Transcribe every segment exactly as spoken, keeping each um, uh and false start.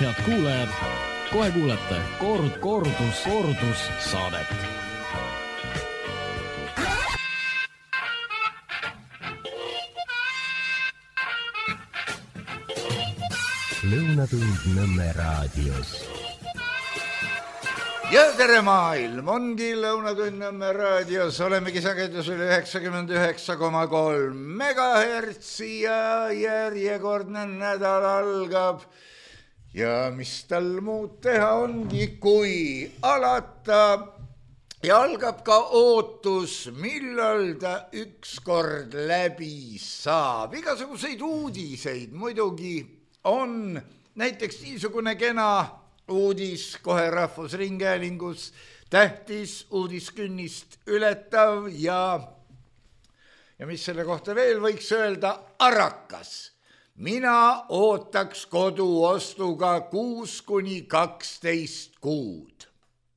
head kuulajad, kohe kuulete kord, kordus, kordus saadet. Lõunatund Nõmme raadios. Ja tere maailm, ongi Lõunatund Nõmme raadios, olemegi sagedusel üheksakümmend üheksa koma kolm megahertsi ja järjekordne nädal algab. Ja mis tal muud teha ongi, kui alata ja algab ka ootus, millal ta ükskord läbi saab. Igasuguseid uudiseid muidugi on, näiteks niisugune kena uudis kohe Rahvusringhäälingus, tähtis uudiskünnist ületav ja, ja mis selle kohta veel võiks öelda, Arakas. Mina ootaks koduostuga kuus kuni kaksteist kuud.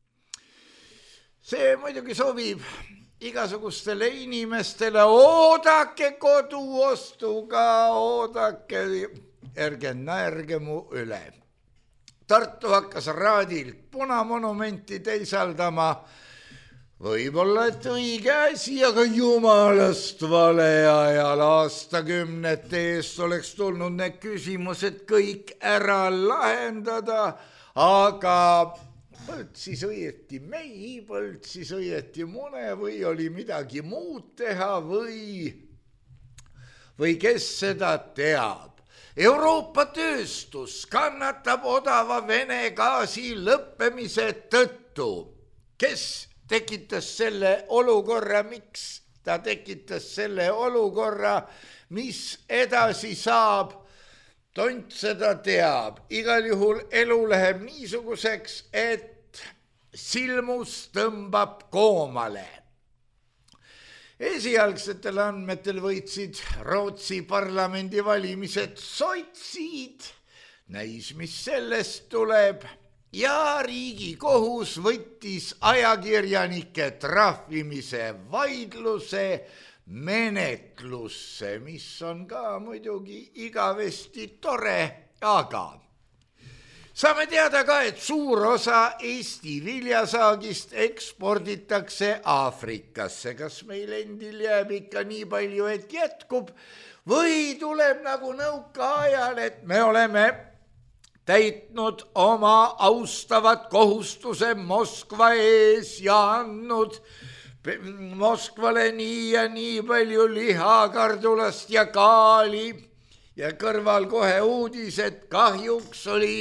See muidugi sobib igasugustele inimestele, oodake koduostuga, oodake, ärge naerge mu üle. Tartu hakkas raadilt punamonumenti teisaldama. Võib-olla, et õige asi, aga jumalast vale ajal aastakümnete eest oleks tulnud need küsimused kõik ära lahendada, aga põltsis õieti mehi, põltsis õieti mune või oli midagi muud teha või, või kes seda teab. Euroopa tööstus kannatab odava Vene gaasi lõppemise tõttu. Kes tekitas selle olukorra, miks ta tekitas selle olukorra, mis edasi saab, tont seda teab. Igal juhul elu läheb niisuguseks, et silmus tõmbab koomale. Esialgsetel andmetel võitsid Rootsi parlamendi valimised sotsid, näis mis sellest tuleb, ja Riigikohus võttis ajakirjanike trahvimise vaidluse menetlusse, mis on ka muidugi igavesti tore, aga saame teada ka, et suur osa Eesti viljasaagist eksporditakse Aafrikasse. Kas meil endil jääb ikka nii palju, et jätkub või tuleb nagu nõuka ajal, et me oleme täitnud oma austavat kohustuse Moskva ees ja andnud Moskvale nii ja nii palju liha, kardulast ja kaali ja kõrval kohe uudis, et kahjuks oli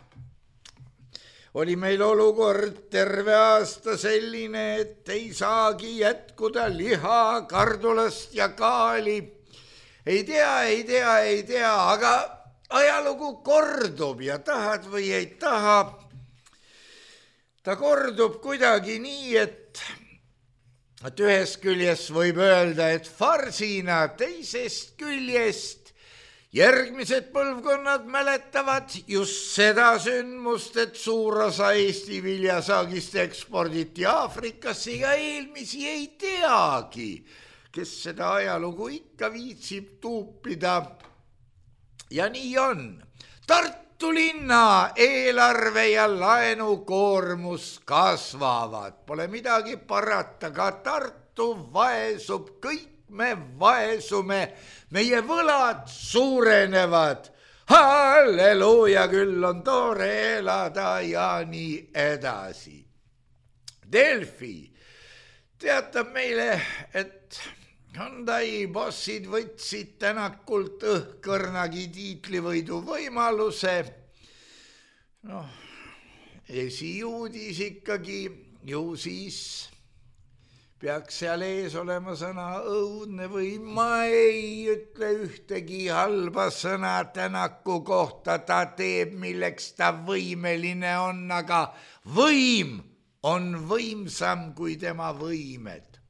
Oli meil olukord terve aasta selline, et ei saagi jätkuda liha, kardulast ja kaali. Ei tea, ei tea, ei tea, aga ajalugu kordub ja tahad või ei taha. Ta kordub kuidagi nii, et, et ühest küljest võib öelda, et farsina, teisest küljest järgmised põlvkonnad mäletavad just seda sündmust, et suur osa Eesti viljasaagist eksporditi Aafrikasse ja eelmisi ei teagi, kes seda ajalugu ikka viitsib tuupida. Ja nii on. Tartu linna eelarve ja laenukoormus kasvavad. Pole midagi parata, ka Tartu vaesub, kõik me vaesume, meie võlad suurenevad. Halleluuja, küll on tore elada ja nii edasi. Delfi teatab meile, et Hyundai bossid võtsid Tänakult õhkõrnagi tiitlivõidu võimaluse. Noh, esiuudis ikkagi, ju siis peaks seal ees olema sõna õudne või ma ei ütle ühtegi halba sõna Tänaku kohta, ta teeb, milleks ta võimeline on, aga võim on võimsam kui tema võimed.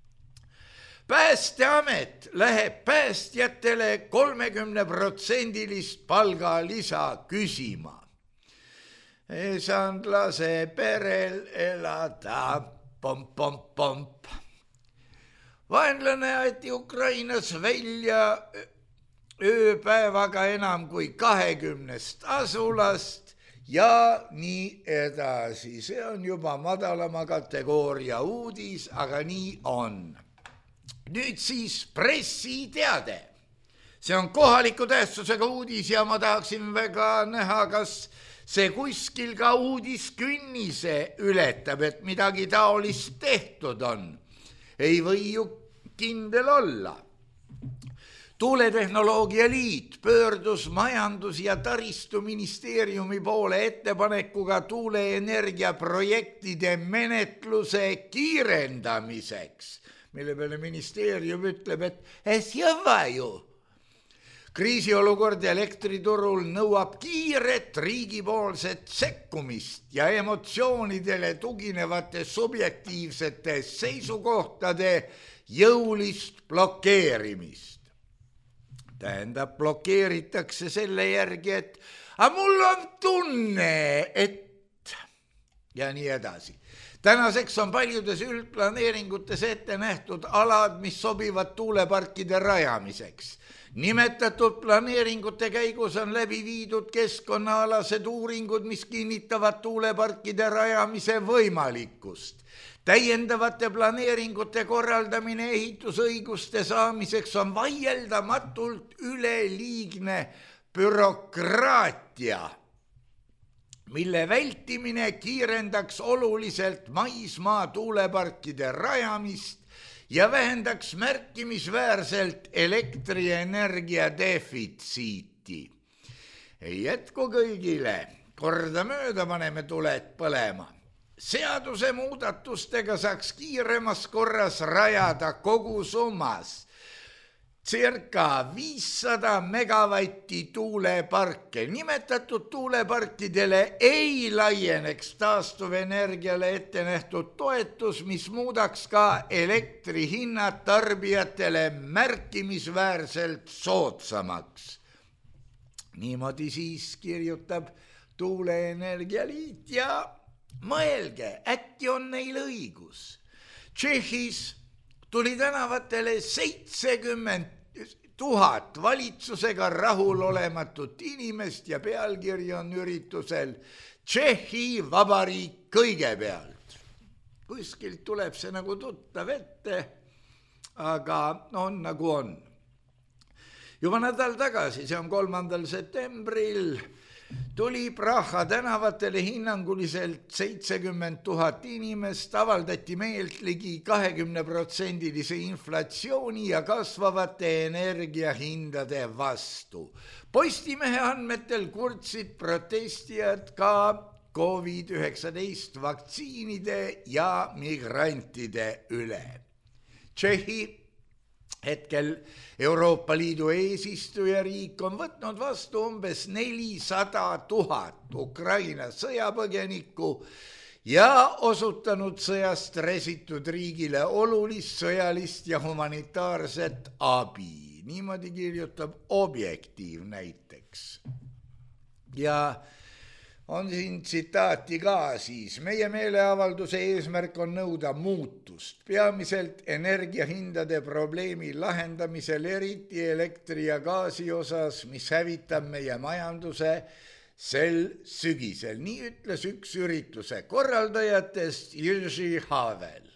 Päästeamet läheb päästjatele kolmekümne protsendilist palgalisa küsima. Ei saanud lase perel elada. Pomp, pomp, pomp. Vaenlane aeti Ukrainas välja ööpäevaga enam kui kahekümnest asulast ja nii edasi. See on juba madalama kategooria uudis, aga nii on. Nüüd siis pressiteade. See on kohaliku tähtsusega uudis ja ma tahaksin väga näha, kas see kuskil ka uudiskünnise ületab, et midagi taolist tehtud on. Ei või ju kindel olla. Tuuletehnoloogia liit pöördus majandus- ja taristuministeeriumi poole ettepanekuga tuuleenergia projektide menetluse kiirendamiseks, mille peale ministeerium ütleb, et es jõva ju. Kriisiolukord elektriturul nõuab kiiret riigipoolset sekkumist ja emotsioonidele tuginevate subjektiivsete seisukohtade jõulist blokeerimist. Tähendab, blokeeritakse selle järgi, et aga mul on tunne, et ja nii edasi. Tänaseks on paljudes üldplaneeringutes ette nähtud alad, mis sobivad tuuleparkide rajamiseks. Nimetatud planeeringute käigus on läbi viidud keskkonnaalased uuringud, mis kinnitavad tuuleparkide rajamise võimalikkust. Täiendavate planeeringute korraldamine ehitusõiguste saamiseks on vaieldamatult üleliigne bürokraatia, mille vältimine kiirendaks oluliselt maismaa tuuleparkide rajamist ja vähendaks märkimisväärselt elektrienergia defitsiiti. Ei jätku kõigile, kordamööda paneme tuled põlema. Seaduse muudatustega saaks kiiremas korras rajada kogu summas circa viissada megavatti tuuleparke. Nimetatud tuuleparkidele ei laieneks taastuvenergiale ette nähtud toetus, mis muudaks ka elektrihinnad tarbijatele märkimisväärselt soodsamaks. Niimoodi siis kirjutab Tuuleenergia liit ja mõelge, äkki on neil õigus. Tšehhis tuli tänavatele seitsekümmend tuhat valitsusega rahulolematut inimest ja pealkiri on üritusel Tšehhi Vabariik kõigepealt. Kuskilt tuleb see nagu tuttav ette, aga on nagu on. Juba nädal tagasi, see on kolmandal septembril, tuli Praha tänavatele hinnanguliselt seitsekümmend tuhat inimest, avaldati meelt ligi kahekümne protsendilise inflatsiooni ja kasvavate energiahindade vastu. Postimehe andmetel kurtsid protestijad ka covid üheksateist vaktsiinide ja migrantide üle. Tšehhi hetkel Euroopa Liidu eesistujariik on võtnud vastu umbes nelisada tuhat Ukraina sõjapõgenikku ja osutanud sõjast räsitud riigile olulist sõjalist ja humanitaarset abi. Niimoodi kirjutab Objektiiv näiteks. Ja on siin tsitaati ka siis. Meie meeleavalduse eesmärk on nõuda muutust, peamiselt energiahindade probleemi lahendamisel, eriti elektri ja gaasi osas, mis hävitab meie majanduse sel sügisel. Nii ütles üks ürituse korraldajatest Jerzy Havel.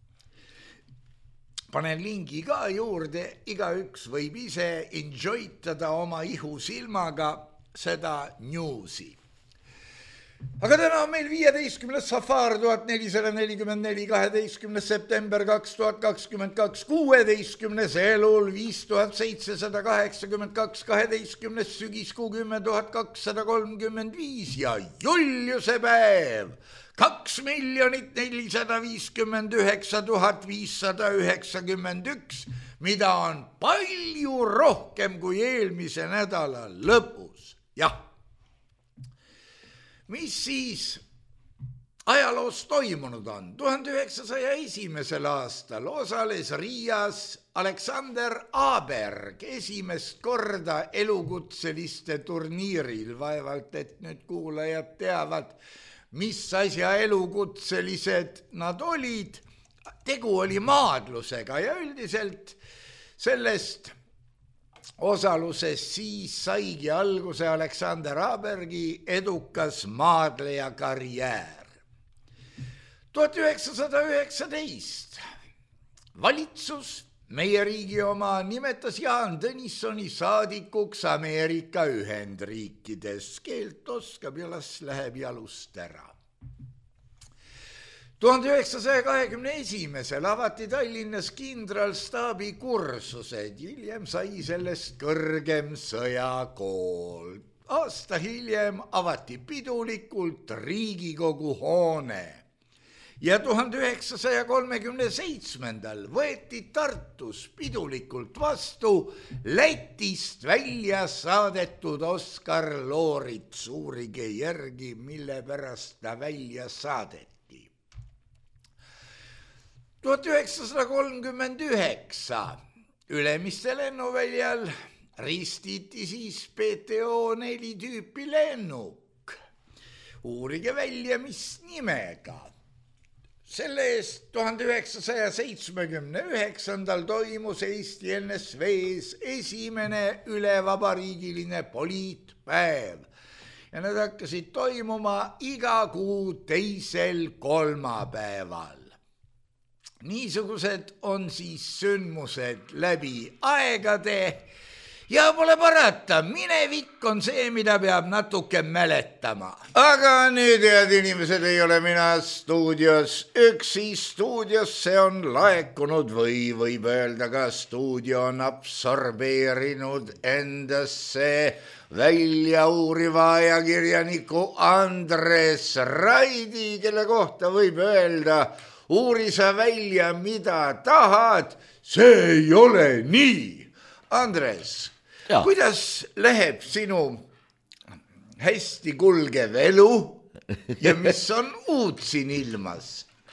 Panen lingi ka juurde, igaüks võib ise enjoytada oma ihu silmaga seda newsi. Aga täna on meil viieteistkümnes Safar tuhat nelisada nelikümmend neli, kaheteistkümnes september kaks tuhat kakskümmend kaks, kuueteistkümnes Elul viis tuhat seitsesada kaheksakümmend kaks, kaheteistkümnes sügiskuu kümme tuhat kakssada kolmkümmend viis ja Juliuse päev kaks miljonit nelisada viiskümmend üheksa tuhat viissada üheksakümmend üks, mida on palju rohkem kui eelmise nädala lõpus. Jah. Mis siis ajaloos toimunud on? tuhande üheksasaja esimesel aastal osales Riias Aleksander Aberg esimest korda elukutseliste turniiril. Vaevalt, et nüüd kuulajad teavad, mis asja elukutselised nad olid. Tegu oli maadlusega ja üldiselt sellest osaluses siis saigi alguse Aleksander Abergi edukas maadleja karjäär. tuhat üheksasada üheksateist valitsus, meie riigi oma, nimetas Jaan Tõnissoni saadikuks Ameerika Ühendriikides. Keelt oskab ja las läheb jalust ära. tuhande üheksasaja kahekümne esimesel avati Tallinnas kindralstaabi kursused, hiljem sai sellest kõrgem sõjakool. Aasta hiljem avati pidulikult Riigikogu hoone ja tuhande üheksasaja kolmekümne seitsmendal võeti Tartus pidulikult vastu Lätist välja saadetud Oskar Looritz, uurige järgi, mille pärast ta välja saadeti. tuhat üheksasada kolmkümmend üheksa Ülemiste lennuväljal ristiti siis P T O neli tüüpi lennuk. Uurige välja, mis nimega. Selle eest tuhande üheksasaja seitsmekümne üheksandal toimus Eesti N S V-s esimene ülevabariigiline poliitpäev ja need hakkasid toimuma iga kuu teisel kolmapäeval. Niisugused on siis sündmused läbi aegade ja pole parata, minevik on see, mida peab natuke mäletama. Aga nüüd, head inimesed, ei ole mina stuudios üksi. Stuudiosse on laekunud või võib öelda ka stuudio on absorbeerinud endasse välja uuriva ajakirjaniku Andres Raidi, kelle kohta võib öelda, uuri sa välja, mida tahad, see ei ole nii. Andres, ja. Kuidas läheb sinu hästi kulgev elu ja mis on uut siin ilmas?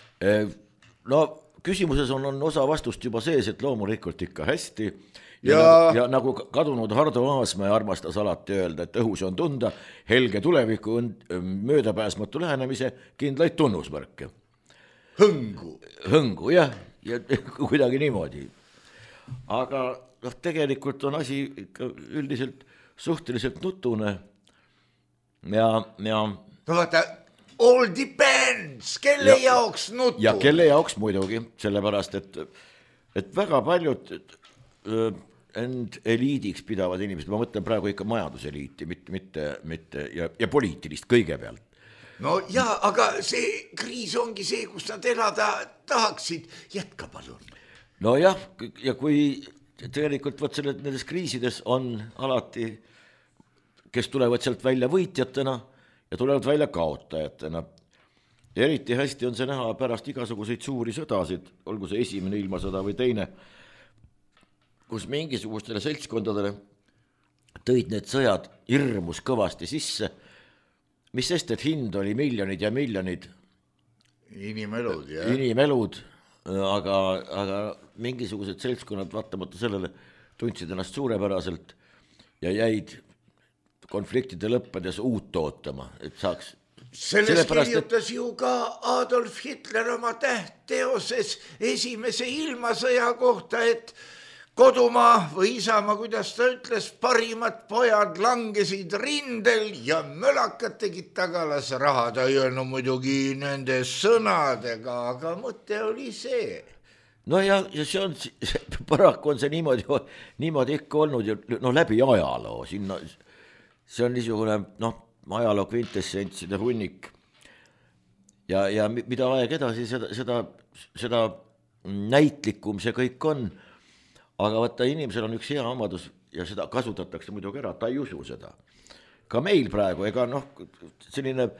No küsimuses on, on osa vastust juba sees, et loomulikult ikka hästi. Ja, ja, ja... ja nagu kadunud Hardo Aasmäe armastas alati öelda, et õhus on tunda helge tuleviku möödapääsmatu lähenemise kindlaid tunnusmärke. Hõngu. Hõngu, jah, ja kuidagi niimoodi. Aga noh, tegelikult on asi ikka üldiselt suhteliselt nutune. Ja, ja... No vaata, all depends, kelle ja, jaoks nutu. Ja kelle jaoks muidugi, sellepärast, et, et väga paljud end eliidiks pidavad inimesed, ma mõtlen praegu ikka majanduseliiti, mitte, mitte, mitte ja, ja poliitilist kõigepealt. No jaa, aga see kriis ongi see, kus nad elada tahaksid. Jätka palun. No jah, ja kui tegelikult võt selle, nendes kriisides on alati, kes tulevad sealt välja võitjatena ja tulevad välja kaotajatena. Eriti hästi on see näha pärast igasuguseid suuri sõdasid, olgu see esimene ilmasõda või teine, kus mingisugustele seltskondadele tõid need sõjad hirmus kõvasti sisse, mis sest, et hind oli miljonid ja miljonid inimelud, jah. inimelud, aga, aga mingisugused seltskonnad vaatamata sellele tundsid ennast suurepäraselt ja jäid konfliktide lõppedes uut ootama, et saaks. Sellest kirjutas et... ju ka Adolf Hitler oma tähtteoses esimese ilmasõja kohta, et kodumaa või isamaa, kuidas ta ütles, parimad pojad langesid rindel ja mölakad tegid tagalas raha. Ta ei öelnud muidugi nende sõnadega, aga mõte oli see. No ja, ja see on, paraku on see niimoodi, niimoodi ikka olnud ja no läbi ajaloo. Sinna, see on niisugune noh, ajaloo kvintessentside hunnik. Ja, ja mida aeg edasi, seda, seda, seda näitlikum see kõik on. Aga võtta inimesel on üks hea omadus ja seda kasutatakse muidugi ära, ta ei usu seda. Ka meil praegu, ega noh, selline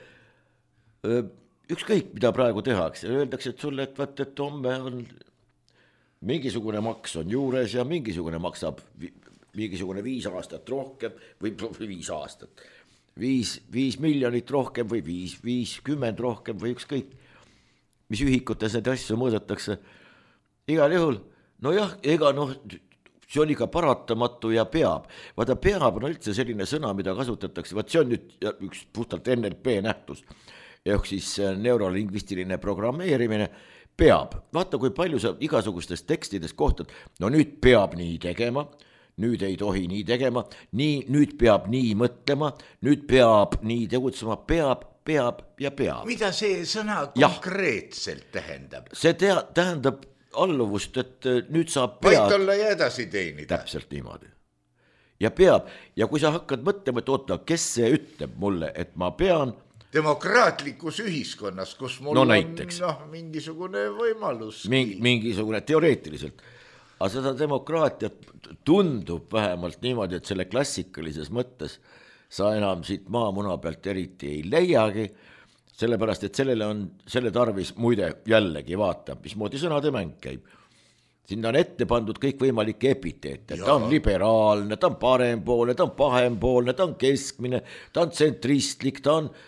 ükskõik, mida praegu tehakse, öeldakse, et sulle, et, võt, et homme on mingisugune maks on juures ja mingisugune maksab mingisugune viis aastat rohkem või viis aastat, viis, viis miljonit rohkem või viis, viiskümmend rohkem või ükskõik, mis ühikutes need asju mõõdetakse. Igal juhul no jah, ega noh, see on ikka paratamatu ja peab. Vaata, peab on üldse selline sõna, mida kasutatakse. Vaat see on nüüd üks puhtalt N L P nähtus, ehk siis neurolingvistiline programmeerimine. Peab. Vaata, kui palju sa igasugustes tekstides kohtad, no nüüd peab nii tegema, nüüd ei tohi nii tegema, nii, nüüd peab nii mõtlema, nüüd peab nii tegutsema, peab, peab ja peab. Mida see sõna konkreetselt tähendab? See tea, tähendab alluvust, et nüüd saab peab. Võid olla ja edasi teenida. Täpselt niimoodi. Ja peab. Ja kui sa hakkad mõtlema, et oota, kes see ütleb mulle, et ma pean... Demokraatlikus ühiskonnas, kus mul no, on no, mingisugune võimalus. Ming, mingisugune teoreetiliselt. Aga seda demokraatiat tundub vähemalt niimoodi, et selle klassikalises mõttes sa enam siit maamuna pealt eriti ei leiagi, sellepärast, et sellele on selle tarvis muide jällegi vaata, mismoodi sõnade mäng käib. Sinna on ette pandud kõik võimalike epiteete, ta on liberaalne, ta on parempoolne, ta on pahempoolne, ta on keskmine, ta on tsentristlik, ta on...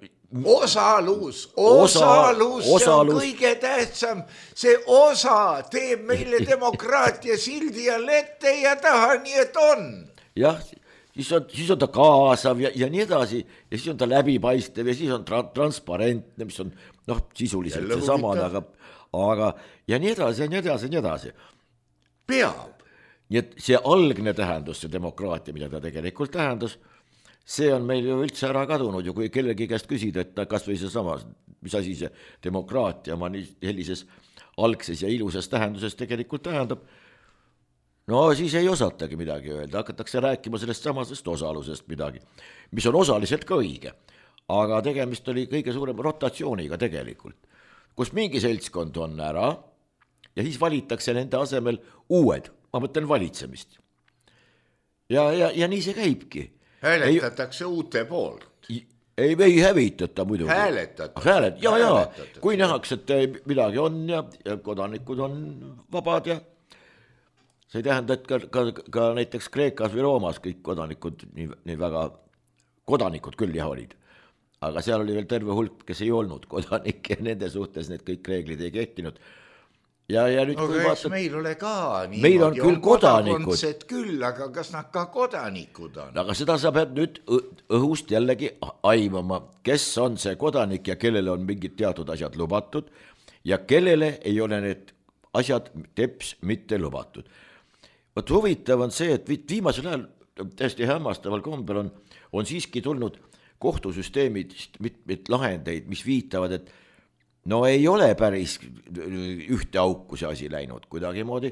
Osalus, osalus, osa, see on kõige tähtsam, see osa teeb meile demokraatia sildi ja ette ja taha, nii et on. Jah, siis on, siis on ta kaasav ja, ja nii edasi ja siis on ta läbipaistev ja siis on tra- transparentne, mis on noh, sisuliselt see samad, aga, aga ja nii edasi ja nii edasi ja nii edasi. Peab. Nii et see algne tähendus, see demokraatia, mida ta tegelikult tähendas, see on meil ju üldse ära kadunud ju, kui kellegi käest küsida, et kas või see sama, mis asi see demokraatia oma sellises algses ja ilusas tähenduses tegelikult tähendab, no siis ei osatagi midagi öelda, hakatakse rääkima sellest samasest osalusest midagi, mis on osaliselt ka õige, aga tegemist oli kõige suurem rotatsiooniga tegelikult, kus mingi seltskond on ära ja siis valitakse nende asemel uued, ma mõtlen valitsemist. Ja, ja, ja nii see käibki. Hääletatakse uute poolt. Ei, ei hävitata muidugi. Hääletatakse. Hääled, ja, ja, kui nähakse, et midagi on ja, ja kodanikud on vabad ja see ei tähenda, et ka, ka, ka näiteks Kreekas või Roomas kõik kodanikud nii, nii väga, kodanikud küll jah olid, aga seal oli veel terve hulk, kes ei olnud kodanik ja nende suhtes need kõik reeglid ei kehtinud. Ja, ja nüüd, no, kui vaatad, meil ole ka niimoodi, meil on küll kodanikud, küll, aga kas nad ka kodanikud on? Aga seda sa pead nüüd õhust jällegi aimama, kes on see kodanik ja kellele on mingid teatud asjad lubatud ja kellele ei ole need asjad teps mitte lubatud. Võt huvitav on see, et viimasel ajal täiesti hämmastaval kombel on, on siiski tulnud kohtusüsteemid mitmeid lahendeid, mis viitavad, et no ei ole päris ühte auku see asi läinud kuidagimoodi.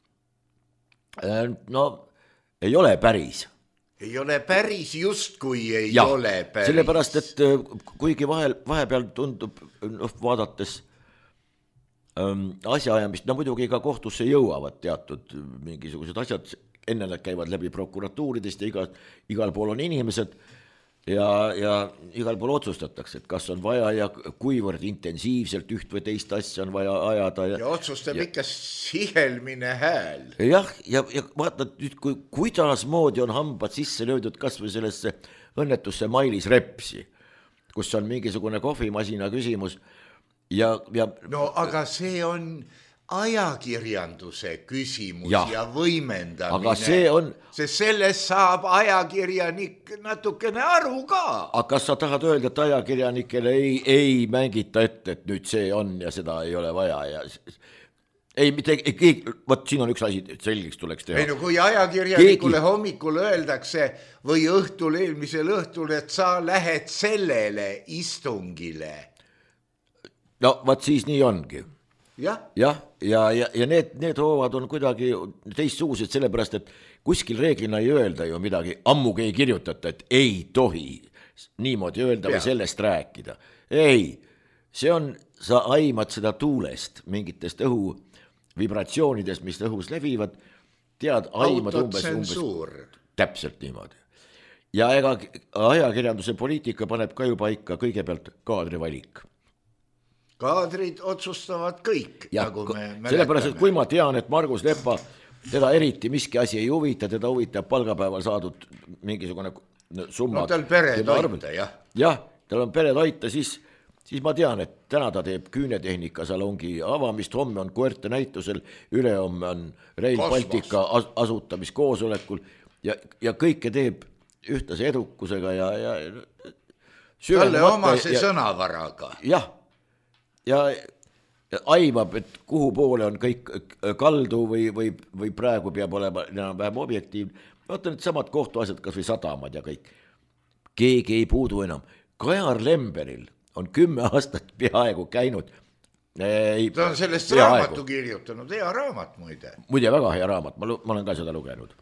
No ei ole päris. Ei ole päris just kui ei ja, ole päris. Sellepärast, et kuigi vahel, vahepeal tundub no, vaadates ähm, asjaajamist, no muidugi ka kohtusse jõuavad teatud mingisugused asjad, enne nad käivad läbi prokuratuuridest ja igal, igal pool on inimesed, Ja, ja igal pool otsustatakse, et kas on vaja ja kuivõrd intensiivselt üht või teist asja on vaja ajada. Ja, ja otsustab ja, ikka sihelmine hääl. Jah, ja, ja vaatad nüüd, kui, kuidas moodi on hambad sisse löödud kas või sellesse õnnetusse Mailis Repsi, kus on mingisugune kohvimasina küsimus. Ja, ja, no aga see on... ajakirjanduse küsimus ja, ja võimendamine, aga see on... sest sellest saab ajakirjanik natukene aru ka. Aga kas sa tahad öelda, et ajakirjanikele ei, ei mängita ette, et nüüd see on ja seda ei ole vaja ja ei, mitte, ei, võt siin on üks asi, selgeks tuleks teha. Ei no kui ajakirjanikule Keegi... hommikul öeldakse või õhtul eelmisel õhtul, et sa lähed sellele istungile. No võt siis nii ongi. Ja, ja, ja, ja, ja need, need hoovad on kuidagi teistsugused, sellepärast, et kuskil reeglina ei öelda ju midagi, ammugi ei kirjutata, et ei tohi niimoodi öelda ja. Või sellest rääkida. Ei, see on, sa aimad seda tuulest, mingitest õhu vibratsioonidest, mis õhus levivad, tead, aimad umbes, umbes täpselt niimoodi. Ja ega ajakirjanduse poliitika paneb ka ju paika kõigepealt kaadrivalik. Kaadrid otsustavad kõik, ja, nagu me mäletame. Sellepärast, et kui ma tean, et Margus Lepa, teda eriti miski asi ei huvita, teda huvitab palgapäeval saadud mingisugune summa. No tal pere toita, jah. Jah, tal on pere toita, siis, siis ma tean, et täna ta teeb Küünetehnika-salongi avamist, homme on Koerte näitusel, ülehomme on Rail Baltica as- asutamiskoosolekul ja, ja kõike teeb ühtlase edukusega ja, ja talle omase sõnavaraga. Jah. Ja aimab, et kuhu poole on kõik kaldu või, või, või praegu peab olema enam vähem objektiivne. Vaata need samad kohtuasjad, kas või sadamad ja kõik. Keegi ei puudu enam. Kajar Lemberil on kümme aastat peaaegu käinud. Ei, ta on sellest peaaegu. Raamatu kirjutanud, hea raamat muide. Muide, väga hea raamat, ma, ma olen ka seda lugenud.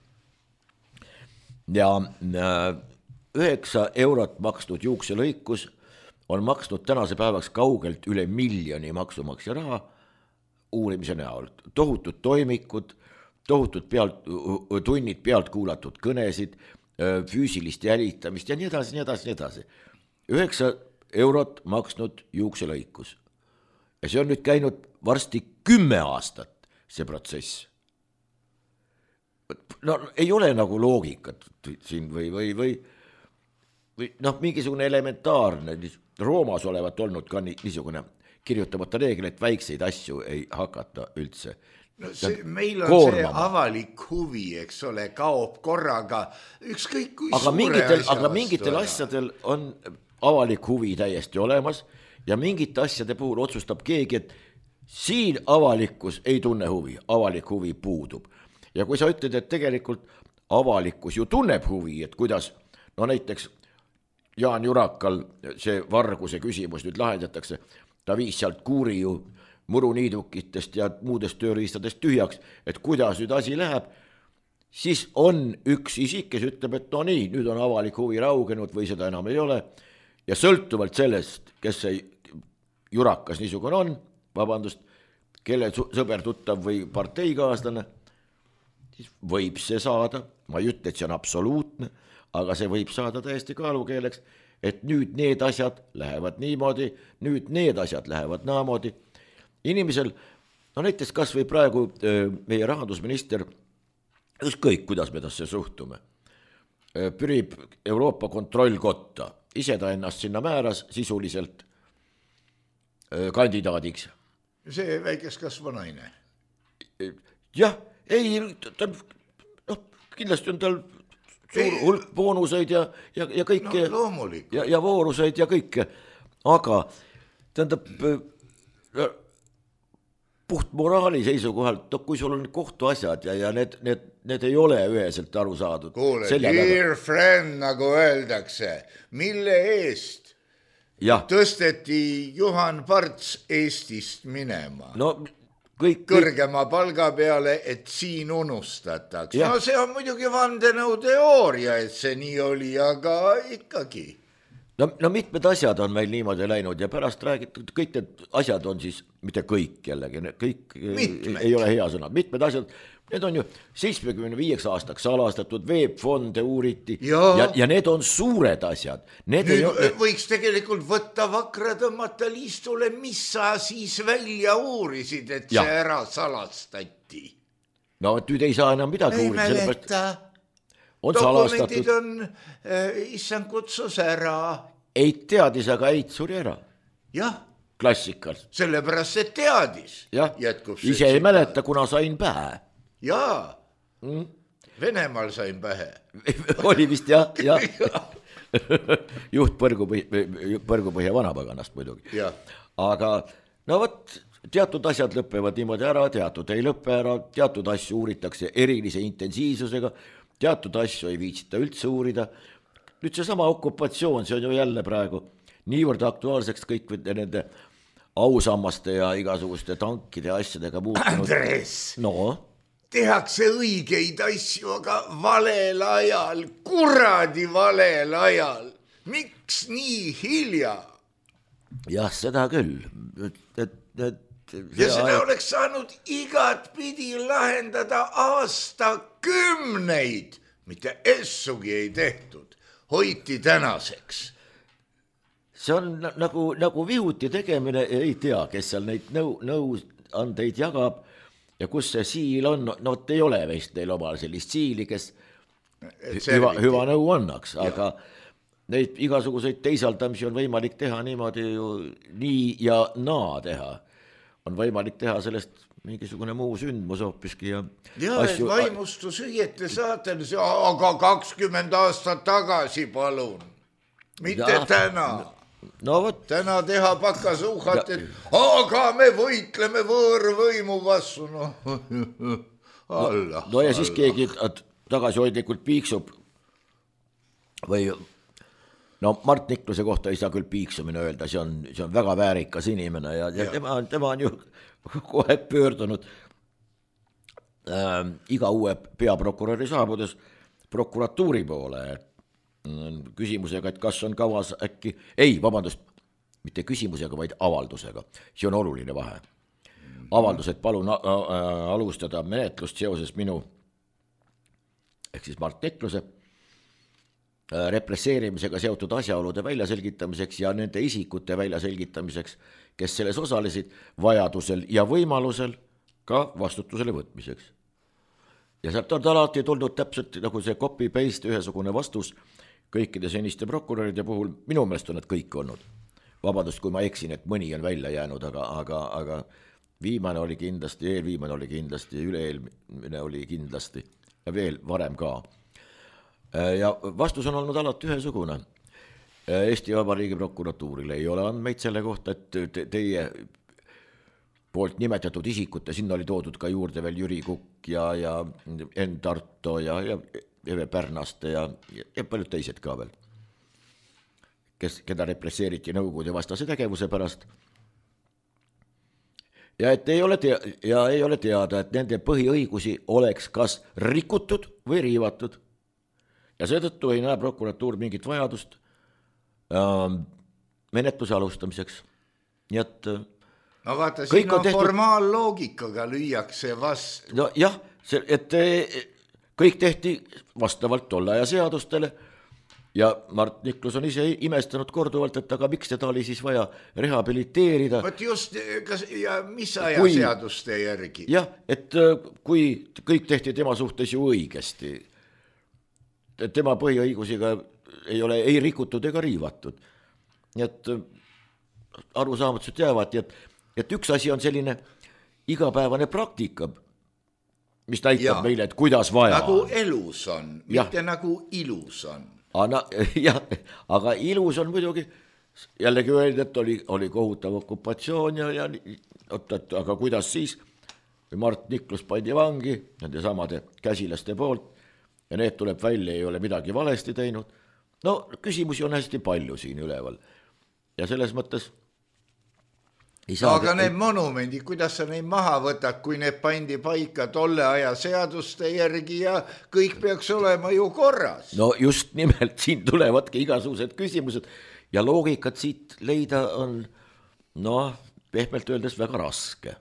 Ja üheksa eurot maksnud juukselõikus on maksnud tänase päevaks kaugelt üle miljoni maksumaksja raha uurimise näol. Tohutud toimikud, tohutud pealt, tunnid pealt kuulatud kõnesid, füüsilist jälitamist ja nii edasi, nii edasi, nii edasi. üheksa eurot maksnud juukselõikus. Ja see on nüüd käinud varsti kümme aastat, see protsess. No ei ole nagu loogikat siin või, või, või, või noh, mingisugune elementaarne, Roomas olevat olnud ka niisugune kirjutamata reegel, et väikseid asju ei hakata üldse. No see, meil on koormama. See avalik huvi, eks ole, kaob korraga ükskõik kui aga suure mingitel, asja aga mingitel vastu. Asjadel on avalik huvi täiesti olemas ja mingite asjade puhul otsustab keegi, et siin avalikkus ei tunne huvi, avalik huvi puudub. Ja kui sa ütled, et tegelikult avalikkus ju tunneb huvi, et kuidas, no näiteks Jaan Jurakal see varguse küsimus nüüd lahendatakse, ta viis sealt kuuri ju muruniidukitest ja muudest tööriistadest tühjaks, et kuidas nüüd asi läheb, siis on üks isik, kes ütleb, et no nii, nüüd on avalik huvi raugenud või seda enam ei ole ja sõltuvalt sellest, kes see Jurakas niisugune on, vabandust, kelle sõber, tuttav või parteikaaslane, siis võib see saada, ma ei ütle, et see on absoluutne, aga see võib saada täiesti kaalukeeleks, et nüüd need asjad lähevad niimoodi, nüüd need asjad lähevad naamoodi. Inimesel, no näiteks kas või praegu meie rahandusminister, ükskõik kuidas me tasse suhtume, pürib Euroopa kontrollkotta, ise ta ennast sinna määras sisuliselt kandidaadiks. See väikest kasva naine. Jah, ei, ta, no, kindlasti on tal suur hulk boonuseid ja, ja, ja kõike no, ja, ja vooruseid ja kõike, aga tähendab puht moraali seisukohalt, no, kui sul on kohtuasjad ja, ja need, need, need ei ole üheselt aru saadud. Kuule, dear friend, nagu öeldakse, mille eest ja. Tõsteti Juhan Parts Eestist minema. No kõik, kõrgema palga peale, et siin unustataks. Ja. No see on muidugi vandenõu teooria, et see nii oli, aga ikkagi. No, no mitmed asjad on meil niimoodi läinud ja pärast räägitud, kõik need asjad on siis, mitte kõik jällegi, kõik mitmed. Ei ole hea sõna, mitmed asjad, need on ju seitsmekümne viieks aastaks salastatud, veebfonde uuriti ja, ja, ja need on suured asjad. Need nüüd ei... võiks tegelikult võtta vakra tõmmata liistule, mis sa siis välja uurisid, et ja. See ära salastati. No nüüd ei saa enam midagi ei uurida. Mäleta. Dokumendid on äh, issand kutsus ära. Eit teadis, aga Eit suri ära. Jah. Klassikal. Sellepärast, et teadis. Jah, ise ei mäleta, kuna sain pähe. Jaa, mm. Venemaal sain pähe. Oli vist jah, jah. Juht Põrgupõhja vanapaganast muidugi. Ja. Aga no võt, teatud asjad lõpevad niimoodi ära, teatud ei lõppe ära, teatud asju uuritakse erilise intensiivsusega, teatud asju ei viitsita üldse uurida. Nüüd see sama okupatsioon, see on ju jälle praegu niivõrd aktuaalseks kõik nende ausammaste ja igasuguste tankide ja asjadega muutunud. Andres! No? Tehakse õigeid asju, aga valel ajal, kuradi valel ajal. Miks nii hilja? Jah, seda küll. Et, et, et, ja seda aeg... oleks saanud igat pidi lahendada aastakümneid, mitte essugi ei tehtud, hoiti tänaseks. See on nagu, nagu vihuti tegemine, ei tea, kes seal neid nõu, nõuandeid jagab ja kus see siil on, no ei ole vist neil omal sellist siili, kes hüva, hüva nõu annaks, aga neid igasuguseid teisaldamisi on võimalik teha niimoodi ju nii ja naa teha. On võimalik teha sellest mingisugune muu sündmus hoopiski ja ja, asju... et vaimustus õiete saatel, aga kakskümmend aastat tagasi palun, mitte ja, täna. no vot. täna teha pakasuuhat, et aga me võitleme võõrvõimu vastu, noh. Allah. No, no ja siis keegi tagasihoidlikult piiksub või no Mart Nikluse kohta ei saa küll piiksumine öelda, see on, see on väga väärikas inimene ja, ja, ja. Tema, on, tema on ju kohe pöördunud äh, iga uue peaprokuröri saabudes prokuratuuri poole küsimusega, et kas on kavas äkki, ei, vabandust, mitte küsimusega, vaid avaldusega, see on oluline vahe. Avaldus, et palun alustada menetlust seoses minu ehk siis Mart Nikluse represseerimisega seotud asjaolude väljaselgitamiseks ja nende isikute väljaselgitamiseks, kes selles osalesid vajadusel ja võimalusel ka vastutusele võtmiseks. Ja sealt on alati tulnud täpselt nagu see copy-paste ühesugune vastus kõikide seniste prokuröride puhul, minu meelest on need kõik olnud. Vabandust, kui ma eksin, et mõni on välja jäänud, aga, aga, aga viimane oli kindlasti, eelviimane oli kindlasti, üle-eelmine oli kindlasti ja veel varem ka. Ja vastus on olnud alati ühesugune. Eesti Vabariigi prokuratuurile ei ole andmeid selle kohta, et te, teie poolt nimetatud isikute, sinna oli toodud ka juurde veel Jüri Kukk ja, ja Enn Tarto ja, ja Eve Pärnaste ja, ja paljud teised ka veel, kes, keda represseeriti Nõukogude vastase tegevuse pärast. Ja, et ei ole tea, ja ei ole teada, et nende põhiõigusi oleks kas rikutud või riivatud. Ja seetõttu ei näe prokuratuur mingit vajadust äh, menetluse alustamiseks. Nii et no vaata, siin on tehtud... formaalloogikaga lüüakse vastu. No jah, see, et kõik tehti vastavalt tolle aja seadustele ja Mart Niklus on ise imestanud korduvalt, et aga miks teda oli siis vaja rehabiliteerida. Võt just, kas, ja mis aja kui, seaduste järgi? Jah, et kui kõik tehti tema suhtes ju õigesti, tema põhiõigusiga ei ole ei rikutud ega riivatud. Nii et arusaamatused jäävad, et, et üks asi on selline igapäevane praktika, mis näitab ja, meile, et kuidas vaja. Nagu elus on, mitte ja. Nagu ilus on. Ana, jah, aga ilus on muidugi, jällegi öeldi, et oli, oli kohutav okupatsioon ja, ja oot, et, aga kuidas siis, kui Mart Niklus pandi vangi nende samade käsilaste poolt, ja need tuleb välja, ei ole midagi valesti teinud. No küsimusi on hästi palju siin üleval. Ja selles mõttes ei saa... Aga need monumendid, kuidas sa neid maha võtad, kui need pandi paika tolle aja seaduste järgi ja kõik peaks olema ju korras? No just nimelt, siin tulevadki igasugused küsimused ja loogikat siit leida on, noh, pehmelt öeldes väga raske.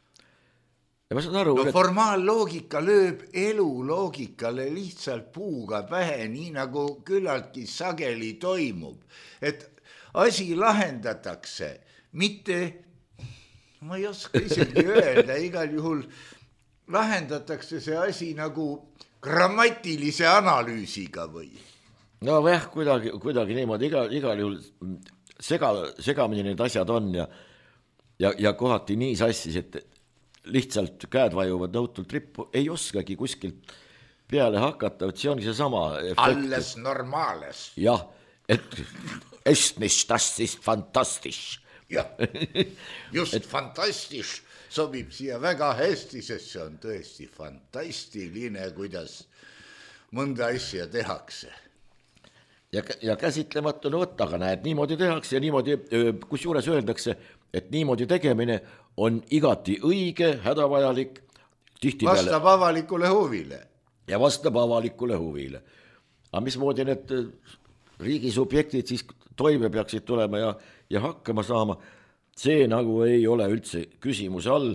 Ja ma saan aru, no et... formaalloogika lööb eluloogikale lihtsalt puuga pähe, nii nagu küllaltki sageli toimub. Et asi lahendatakse, mitte, ma ei oska isegi öelda, igal juhul lahendatakse see asi nagu grammatilise analüüsiga või? No jah, kuidagi, kuidagi niimoodi, igal, igal juhul sega, segamini need asjad on ja, ja, ja kohati nii sassis, et lihtsalt käed vajuvad nõutult rippu, ei oskagi kuskilt peale hakata, et see ongi see sama efekt. Alles normales. Jah, et estnis, das ist fantastisch. Jah, just et... fantastisch sobib siia väga hästi, sest see on tõesti fantastiline, kuidas mõnda asja tehakse. Ja, ja käsitlematu, no võtta, aga näed, niimoodi tehakse ja niimoodi, kus juures öeldakse, et niimoodi tegemine on igati õige, hädavajalik, tihtipeale... Vastab avalikule huvile. Ja vastab avalikule huvile. Aga mismoodi need riigisubjektid siis toime peaksid tulema ja, ja hakkama saama, see nagu ei ole üldse küsimuse all.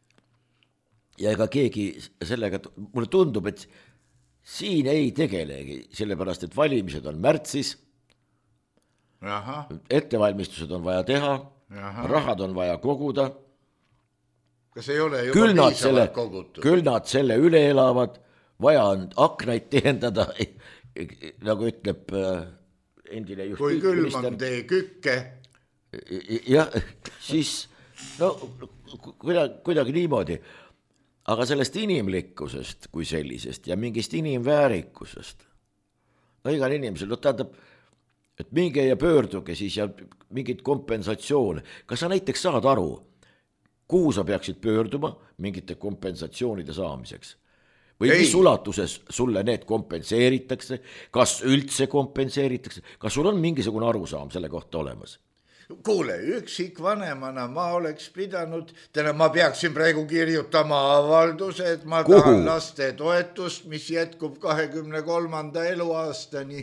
Ja ega keegi sellega, mulle tundub, et siin ei tegelegi, sellepärast, et valimised on märtsis, Aha. ettevalmistused on vaja teha, Aha. rahad on vaja koguda, kas ei ole juba küll nad, selle, kogutud? küll nad selle üle elavad, vaja on aknaid tihendada, nagu ütleb endine justiitsminister. Kui külm on tee kükke. Ja siis, no kuidagi, kuidagi niimoodi, aga sellest inimlikkusest kui sellisest ja mingist inimväärikusest, no igal inimesel, no tähendab, et minge ja pöörduge siis ja mingit kompensatsioone. Kas sa näiteks saad aru, kuhu sa peaksid pöörduma mingite kompensatsioonide saamiseks? Või Ei. mis ulatuses sulle need kompenseeritakse, kas üldse kompenseeritakse, kas sul on mingisugune arusaam selle kohta olemas? Kuule, üksikvanemana ma oleks pidanud, täna ma peaksin praegu kirjutama avalduse, et ma Kuhu? tahan laste toetust, mis jätkub kahekümne kolmanda eluaastani.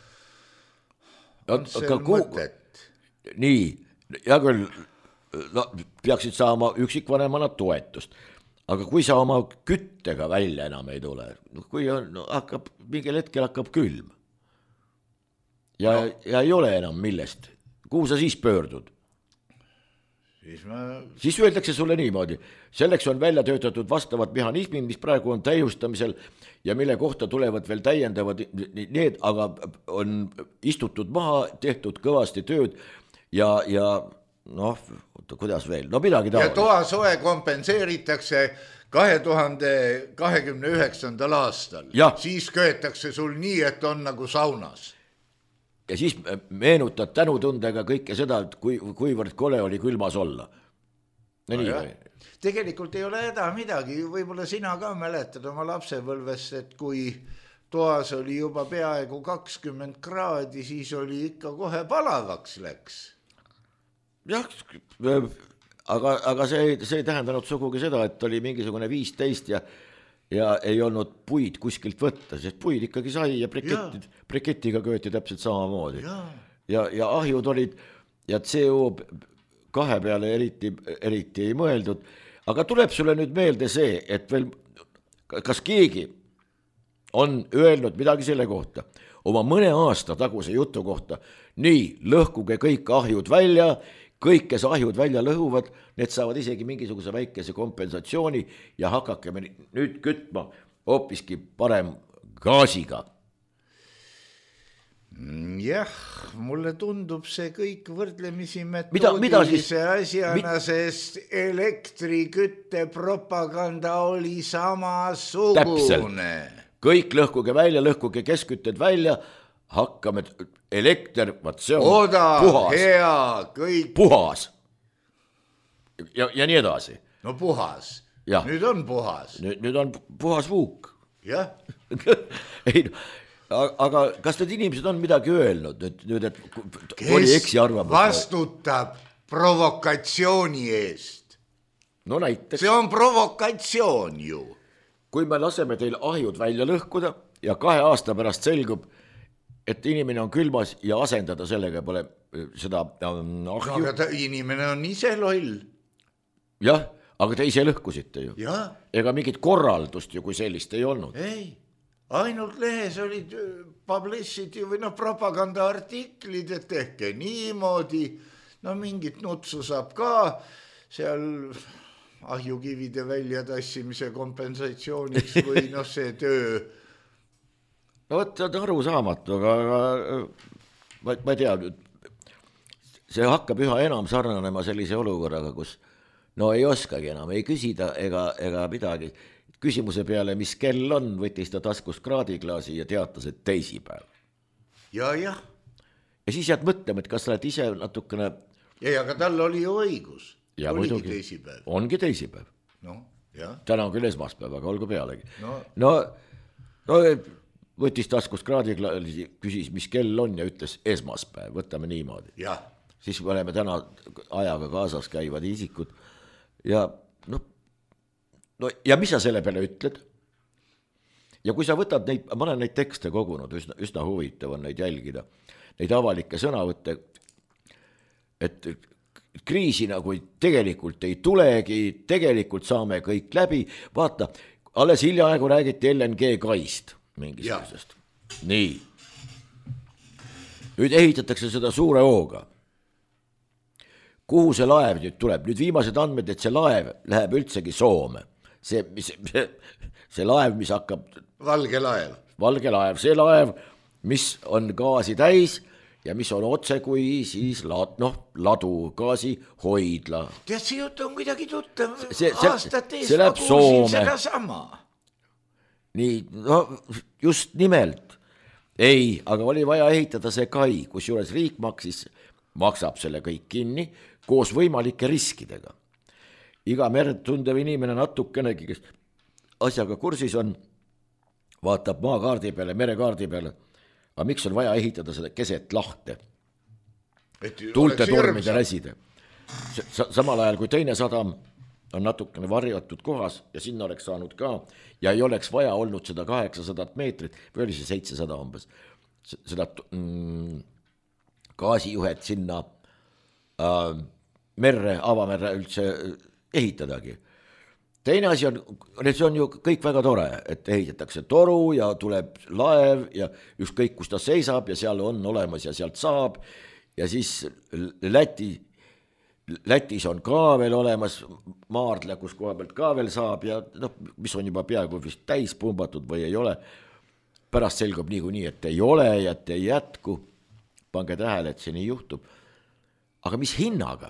On seal mõtet? Nii, ja küll no, peaksid saama üksikvanemana toetust, aga kui sa oma küttega välja enam ei tule, kui on, no, hakkab, mingil hetkel hakkab külm ja, no. ja ei ole enam millest. Kuhu sa siis pöördud? Siis, ma... siis öeldakse sulle niimoodi, selleks on välja töötatud vastavad mehhanismid, mis praegu on täiustamisel ja mille kohta tulevad veel täiendavad need, aga on istutud maha, tehtud kõvasti tööd ja, ja noh, kuidas veel, no midagi taolist. Ja toasoe kompenseeritakse kahe tuhande kahekümne üheksandal aastal, ja. Siis köetakse sul nii, et on nagu saunas. Ja siis meenutad tänutundega kõike seda, et kui, kuivõrd kole oli külmas olla. No nii või? Tegelikult ei ole häda midagi, võib-olla sina ka mäletad oma lapsepõlvest, et kui toas oli juba peaaegu kakskümmend kraadi, siis oli ikka kohe palavaks läks. Jah, aga, aga see, see ei tähendanud sugugi seda, et oli mingisugune viisteist ja ja ei olnud puid kuskilt võtta, sest puid ikkagi sai ja briketid, briketiga kööti täpselt samamoodi. Ja, ja, ja ahjud olid ja C O kahe peale eriti, eriti ei mõeldud. Aga tuleb sulle nüüd meelde see, et veel, kas keegi on öelnud midagi selle kohta, oma mõne aasta taguse jutu kohta, nii, lõhkuge kõik ahjud välja, kõik, kes ahjud välja lõhuvad, need saavad isegi mingisuguse väikese kompensatsiooni ja hakake me nüüd kütma hoopiski parem gaasiga. Jah, mulle tundub see kõik võrdlemisi metoodilise asjana, sest elektrikütte propaganda oli samasugune. Kõik lõhkuge välja, lõhkuge keskütted välja, hakkame elekter, vaat see on Oda, puhas. Hea, kõik. Puhas. Ja, ja nii edasi. No puhas. Ja. Nüüd on puhas. Nüüd, nüüd on puhas vuuk. Jah. Ei, aga kas need inimesed on midagi öelnud? Nüüd, nüüd, et oli eksi arvamus. Vastutab provokatsiooni eest? No näiteks. See on provokatsioon ju. Kui me laseme teil ahjud välja lõhkuda ja kahe aasta pärast selgub, et inimene on külmas ja asendada sellega pole seda ahju. Aga ta, inimene on ise loll. Jah, aga te ise lõhkusite ju. Ja. Ega mingit korraldust ju, kui sellist ei olnud. Ei, ainult lehes olid publissid või no propagandaartiklid, et tehke niimoodi. No mingit nutsu saab ka seal ahjukivide väljatassimise kompensatsiooniks või noh see töö. No võt, see on aru saamatu, aga, aga ma, ma ei tea, see hakkab üha enam sarnanema sellise olukorraga, kus no ei oskagi enam, ei küsida ega, ega midagi. Küsimuse peale, mis kell on, võttis ta taskust kraadiklaasi ja teatas, et teisipäev. Ja, jah. Ja siis jääd mõtlema, et kas sa oled ise natukene... Ja, aga tal oli ju õigus. Ja, oligi muidugi, teisipäev. Ongi teisipäev. No, jah. Täna on küll esmaspäev, aga olgu pealegi. No, no, no võttis taskust kraadiklaasi, küsis, mis kell on ja ütles esmaspäev, võtame niimoodi. Ja. Siis me oleme täna ajaga kaasas käivad isikud ja no, no ja mis sa selle peale ütled? Ja kui sa võtad neid, ma olen neid tekste kogunud, üsna, üsna huvitav on neid jälgida, neid avalikke sõnavõtte, et kriisi nagu tegelikult ei tulegi, tegelikult saame kõik läbi, vaata, alles hiljaaegu räägiti L N G kaist mingisugusest. Nii. Nüüd ehitatakse seda suure hooga. Kuhu see laev nüüd tuleb? Nüüd viimased andmed, et see laev läheb üldsegi Soome. See, mis, see, see laev, mis hakkab... Valge laev. Valge laev. See laev, mis on gaasi täis ja mis on otse kui siis lad, no, ladu, gaasi hoidla. Tead, see jutt on kuidagi tuttav. See, see, aastat ees see ma läheb kuulsin Soome. seda sama. Nii, no just nimelt. ei, aga oli vaja ehitada see kai, kus juures riik maksis, maksab selle kõik kinni koos võimalike riskidega. Iga merd tundev inimene natukenegi, kes asjaga kursis on, vaatab maakaardi peale, merekaardi peale, aga miks on vaja ehitada seda keset lahte? Tuulte tormide räside. Samal ajal kui teine sadam on natukene varjatud kohas ja sinna oleks saanud ka ja ei oleks vaja olnud seda kaheksasadat meetrit või oli see seitsesada umbes seda mm, gaasijuhet sinna äh, merre, avamerre üldse ehitadagi. Teine asi on, see on ju kõik väga tore, et ehitatakse toru ja tuleb laev ja ükskõik kus ta seisab ja seal on olemas ja sealt saab ja siis Läti Lätis on ka veel olemas maardle, kus koha pealt ka veel saab ja noh, mis on juba peaaegu vist täis pumbatud või ei ole. Pärast selgub niikuinii, et ei ole ja et ei jätku. Pange tähele, et see nii juhtub. Aga mis hinnaga?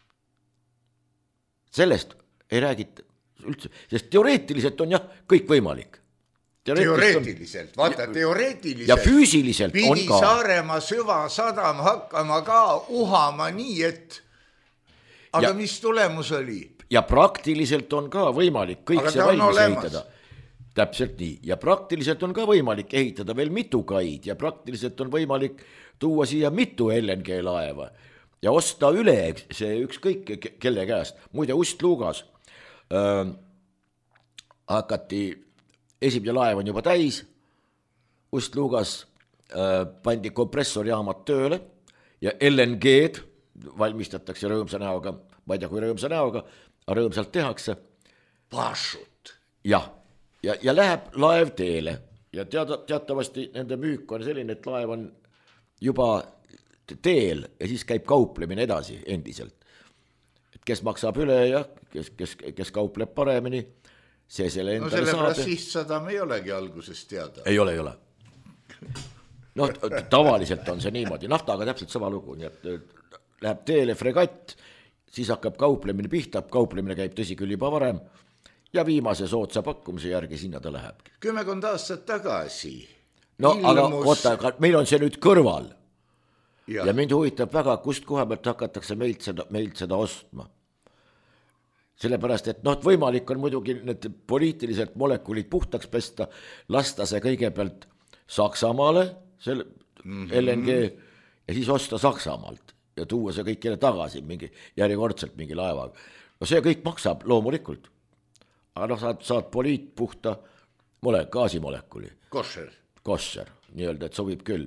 Sellest ei räägita üldse, sest teoreetiliselt on jah kõik võimalik. Teoreetiliselt, vaata teoreetiliselt ja füüsiliselt pidi on ka Saaremaa süvasadam hakkama ka uhama nii, et aga ja, mis tulemus oli? Ja praktiliselt on ka võimalik kõik aga see valmis ehitada. Täpselt nii. Ja praktiliselt on ka võimalik ehitada veel mitu kaid ja praktiliselt on võimalik tuua siia mitu L N G laeva ja osta üle see ükskõik kelle käest. Muide, Ust-Luugas äh, hakati, esimene laev on juba täis, Ust-Luugas äh, pandi kompressorjaamad tööle ja L N G-d valmistatakse rõõmsa näoga, ma ei tea kui rõõmsa näoga, aga rõõmsalt tehakse. Pašut. Jah, ja, ja läheb laev teele ja teada, teatavasti nende müük on selline, et laev on juba teel ja siis käib kauplemine edasi endiselt. Et kes maksab üle ja kes, kes, kes kaupleb paremini, see selle endale saab. No selle pärast sihtsadam ei olegi algusest teada. Ei ole, ei ole. No tavaliselt on see niimoodi, naftaga täpselt sama lugu, nii et läheb teele fregatt, siis hakkab kauplemine pihta, kauplemine käib tõsi küll juba varem ja viimase sootsa pakkumise järgi sinna ta läheb. Kümmekond aastat tagasi. No ilmus... aga oota, aga meil on see nüüd kõrval ja, ja mind huvitab väga, kust koha pealt hakatakse meilt seda, meilt seda ostma. Sellepärast, et noh, võimalik on muidugi need poliitiliselt molekulid puhtaks pesta, lasta see kõigepealt Saksamaale, selle mm-hmm. L N G ja siis osta Saksamaalt ja tuua see kõik jälle tagasi mingi, järjekordselt mingi laevaga. No see kõik maksab loomulikult. Aga noh, saad, saad poliitpuhta mole, gaasimolekuli. Kosher. Kosher, nii-öelda, et sobib küll.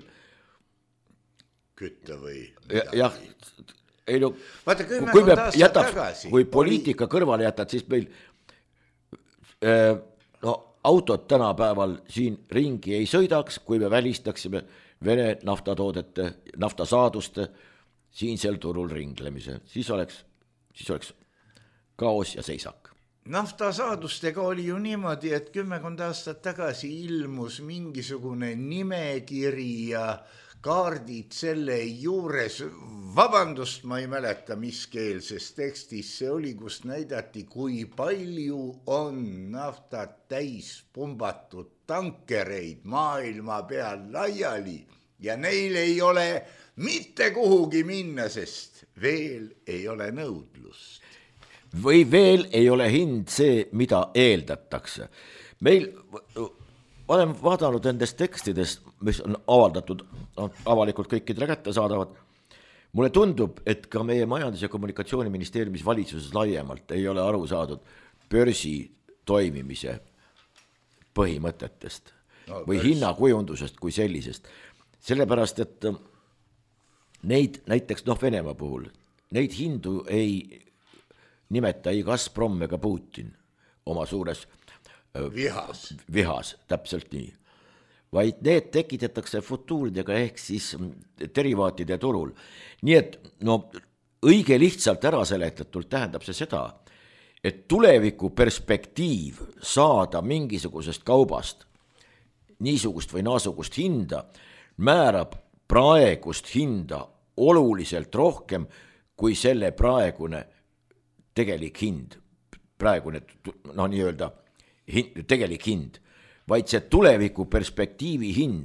Kütta või ja, jah, ei no, vaata, kui, me jätab, kui poliitika kõrvale jätad, siis meil äh, no, autod tänapäeval siin ringi ei sõidaks, kui me välistaksime Vene naftatoodete, naftasaaduste siinsel turul ringlemise, siis oleks, siis oleks kaos ja seisak. Naftasaadustega oli ju niimoodi, et kümmekond aastat tagasi ilmus mingisugune nimekiri ja kaardid selle juures, vabandust, ma ei mäleta, mis keelses tekstis see oli, kus näidati, kui palju on naftat täis pumbatud tankereid maailma peal laiali ja neil ei ole mitte kuhugi minna, sest veel ei ole nõudlust. Või veel ei ole hind see, mida eeldatakse. Meil, olen vaadanud nendest tekstidest, mis on avaldatud, avalikult kõikidele kätte saadavad. Mulle tundub, et ka meie majandus- ja kommunikatsiooniministeeriumis valitsuses laiemalt ei ole aru saadud börsi toimimise põhimõtetest no, või börs. Hinnakujundusest kui sellisest. Sellepärast, et neid näiteks noh Venemaa puhul, neid hindu ei nimeta ei Gazprom ega Putin oma suures vihas, vihas täpselt nii, vaid need tekitatakse futuuridega ehk siis derivaatide turul. Nii et no õige lihtsalt ära seletatult tähendab see seda, et tuleviku perspektiiv saada mingisugusest kaubast niisugust või naasugust hinda määrab praegust hinda oluliselt rohkem kui selle praegune tegelik hind, praegune no nii öelda hind, tegelik hind, vaid see tuleviku perspektiivi hind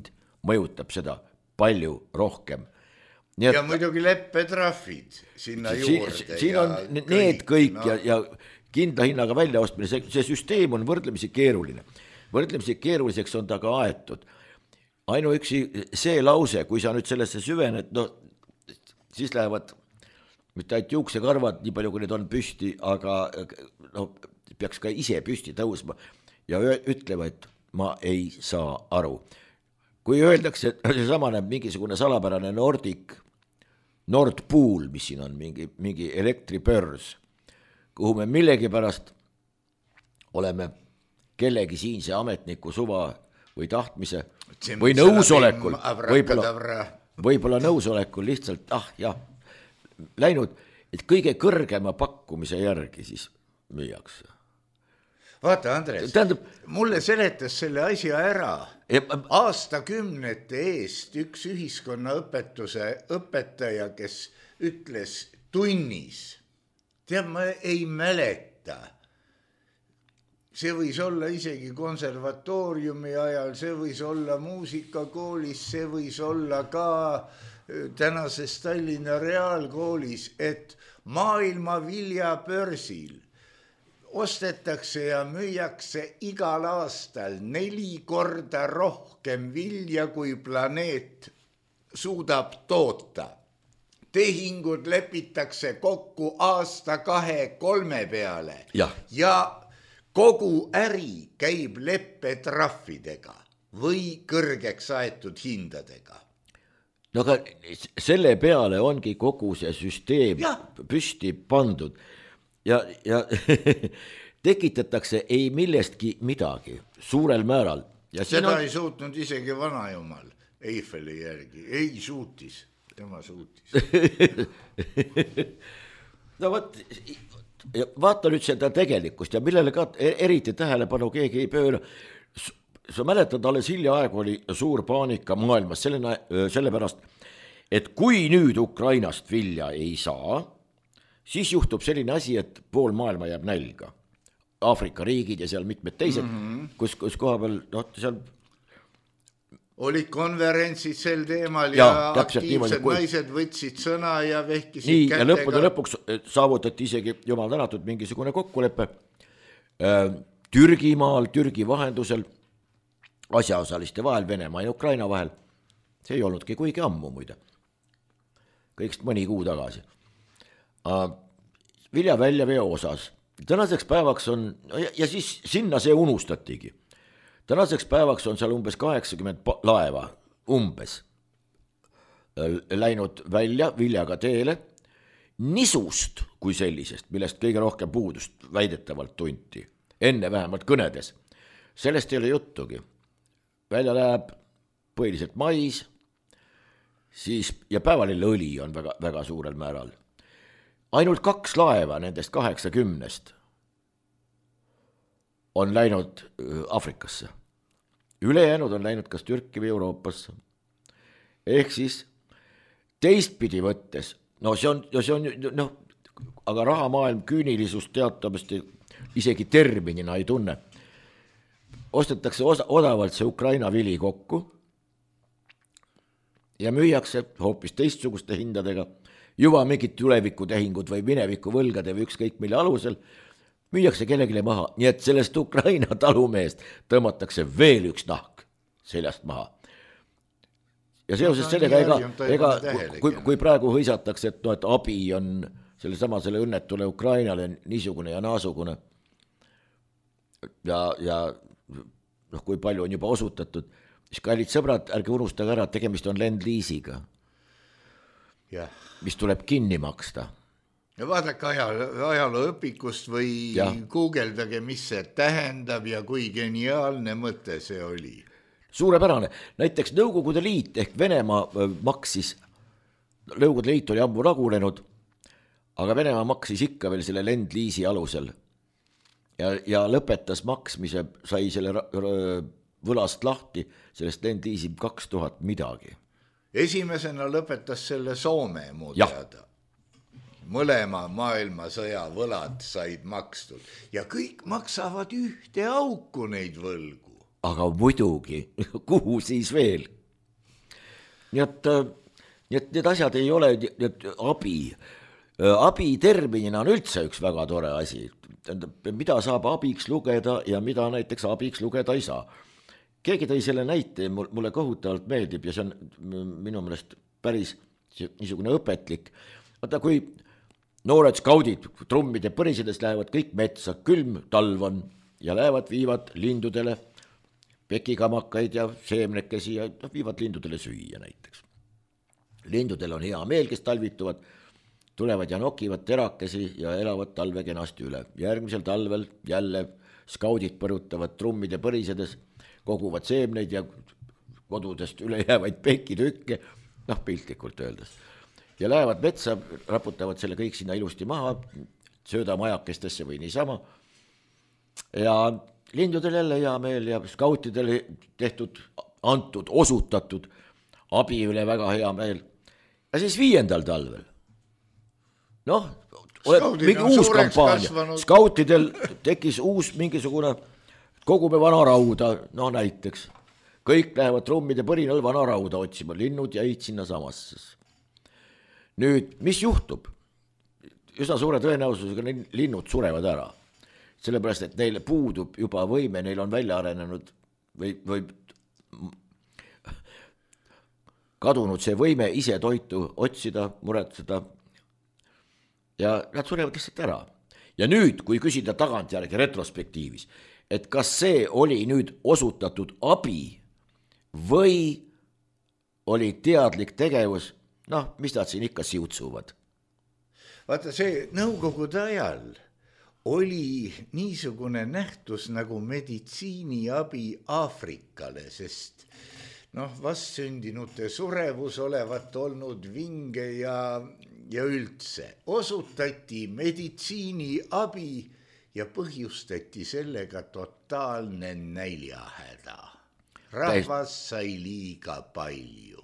mõjutab seda palju rohkem. Nii et, ja muidugi leppetrahvid sinna juurde. Si, siin on ja need kõik no. ja, ja kindla hinnaga väljaostmine, see, see süsteem on võrdlemisi keeruline. Võrdlemisi keeruliseks on ta ka aetud. Ainuüksi see lause, kui sa nüüd sellesse süvened, no siis lähevad mitte ainult juuksekarvad, nii palju kui need on püsti, aga no, peaks ka ise püsti tõusma ja ütlema, et ma ei saa aru. Kui öeldakse, et see sama näeb mingisugune salapärane Nordic, Nord Pool, mis siin on, mingi, mingi elektripörs, kuhu me millegi pärast oleme kellegi siinse ametniku suva või tahtmise või nõusolekul, võib-olla, võib-olla nõusolekul lihtsalt, ah jah, läinud, et kõige kõrgema pakkumise järgi siis müüakse. Vaata, Andres, tähendab, mulle seletas selle asja ära. Aastakümnete eest üks ühiskonnaõpetuse õpetaja, kes ütles tunnis, tead, ma ei mäleta. See võis olla isegi konservatooriumi ajal, see võis olla muusikakoolis, see võis olla ka tänases Tallinna Reaalkoolis, et maailma viljapörsil ostetakse ja müüakse igal aastal neli korda rohkem vilja, kui planeet suudab toota. Tehingud lepitakse kokku aasta kahe kolme peale ja, ja kogu äri käib leppetrahvidega või kõrgeks aetud hindadega. No aga selle peale ongi kogu see süsteem ja. Püsti pandud ja, ja tekitatakse ei millestki midagi suurel määral. Ja seda on... ei suutnud isegi vanajumal Eiffeli järgi, ei suutis, tema suutis. No võt, vaata nüüd seda tegelikkust ja millele ka eriti tähelepanu keegi ei pööra. Sa mäletad, alles hiljaaegu oli suur paanika maailmas sellena, sellepärast, et kui nüüd Ukrainast vilja ei saa, siis juhtub selline asi, et pool maailma jääb nälga. Aafrika riigid ja seal mitmed teised, mm-hmm. kus, kus koha peal, no seal... olid konverentsid sel teemal ja, ja aktiivsed niimoodi, kui... naised võtsid sõna ja vehkisid nii, kätega. Ja lõppude lõpuks saavutati isegi jumal tänatud mingisugune kokkulepe Türgimaal, Türgi vahendusel, asjaosaliste vahel, Venemaa ja Ukraina vahel. See ei olnudki kuigi ammu muide. Kõigest mõni kuu tagasi. Vilja väljaveo osas. Tänaseks päevaks on, ja siis sinna see unustatigi. Tänaseks päevaks on seal umbes kaheksakümmend laeva, umbes, läinud välja viljaga teele, nisust kui sellisest, millest kõige rohkem puudust väidetavalt tunti, enne vähemalt kõnedes. Sellest ei ole juttugi. Välja läheb põhiliselt mais, siis, ja päevalille õli on väga, väga suurel määral. Ainult kaks laeva nendest kaheksakümnest on läinud Afrikasse. Ülejäänud on läinud kas Türki või Euroopasse. Ehk siis teistpidi võttes, no see on, see on no, aga rahamaailm küünilisust teatavasti isegi terminina ei tunne. Ostetakse osa, odavalt see Ukraina vili kokku ja müüakse hoopis teistsuguste hindadega, juba mingid tulevikutehingud või mineviku võlgade või ükskõik mille alusel, müüakse kellelegi maha, nii et sellest Ukraina talumeest tõmmatakse veel üks nahk seljast maha. Ja seoses no, sellega, ega, ega kui, kui praegu hõisatakse, et, no, et abi on selle sama selle õnnetule Ukrainale niisugune ja naasugune ja, ja noh, kui palju on juba osutatud, siis kallid sõbrad, ärge unustage ära, tegemist on lend-liisiga, ja. Mis tuleb kinni maksta. Ja vaadake ajaloo õpikust või ja. Googleldage, mis see tähendab ja kui geniaalne mõte see oli. Suurepärane. Näiteks Nõukogude Liit ehk Venemaa maksis, Nõukogude Liit oli ammu ragunenud, aga Venemaa maksis ikka veel selle lend-liisi alusel ja, ja lõpetas maksmise, sai selle võlast lahti, sellest lend-liisi kaks tuhat midagi. Esimesena lõpetas selle Soome mu teada. Mõlema maailmasõja võlad said makstud ja kõik maksavad ühte auku neid võlgu. Aga muidugi, kuhu siis veel? nii et, nii et need asjad ei ole need abi. Abi terminina on üldse üks väga tore asi. Mida saab abiks lugeda ja mida näiteks abiks lugeda ei saa. Keegi tõi selle näite, mulle kohutavalt meeldib ja see on minu meelest päris niisugune õpetlik. Vaata, kui noored skaudid trummide põrisedes lähevad kõik metsa, külm talv on ja lähevad, viivad lindudele pekikamakaid ja seemnekesi ja viivad lindudele süüa näiteks. Lindudel on hea meel, kes talvituvad, tulevad ja nokivad terakesi ja elavad talve kenasti üle. Järgmisel talvel jälle skaudid põrutavad trummide põrisedes, koguvad seemneid ja kodudest üle jäävaid pekitükke, noh piltlikult öeldes. Ja lähevad metsa, raputavad selle kõik sinna ilusti maha, söödamajakestesse või niisama. Ja lindudel jälle hea meel ja skautidele tehtud, antud, osutatud abi üle väga hea meel. Ja siis viiendal talvel. Noh, mingi uus kampaania. Skautidel tekkis uus mingisugune kogume vanarauda, no näiteks. Kõik lähevad trummide põrinal vanarauda otsima, linnud jäid sinna samasse. Nüüd, mis juhtub? Üsna suure tõenäosusega linnud surevad ära. Sellepärast, et neile puudub juba võime, neil on välja arenenud või, või kadunud see võime ise toitu otsida, muretseda ja nad surevad lihtsalt ära. Ja nüüd, kui küsida tagantjärgi retrospektiivis, et kas see oli nüüd osutatud abi või oli teadlik tegevus, noh, mis nad siin ikka siutsuvad? Vaata, see nõukogude ajal oli niisugune nähtus nagu meditsiiniabi Aafrikale, sest noh, vastsündinute surevus olevat olnud vinge ja, ja üldse. Osutati meditsiiniabi ja põhjustati sellega totaalne näljahäda. Rahvas sai liiga palju.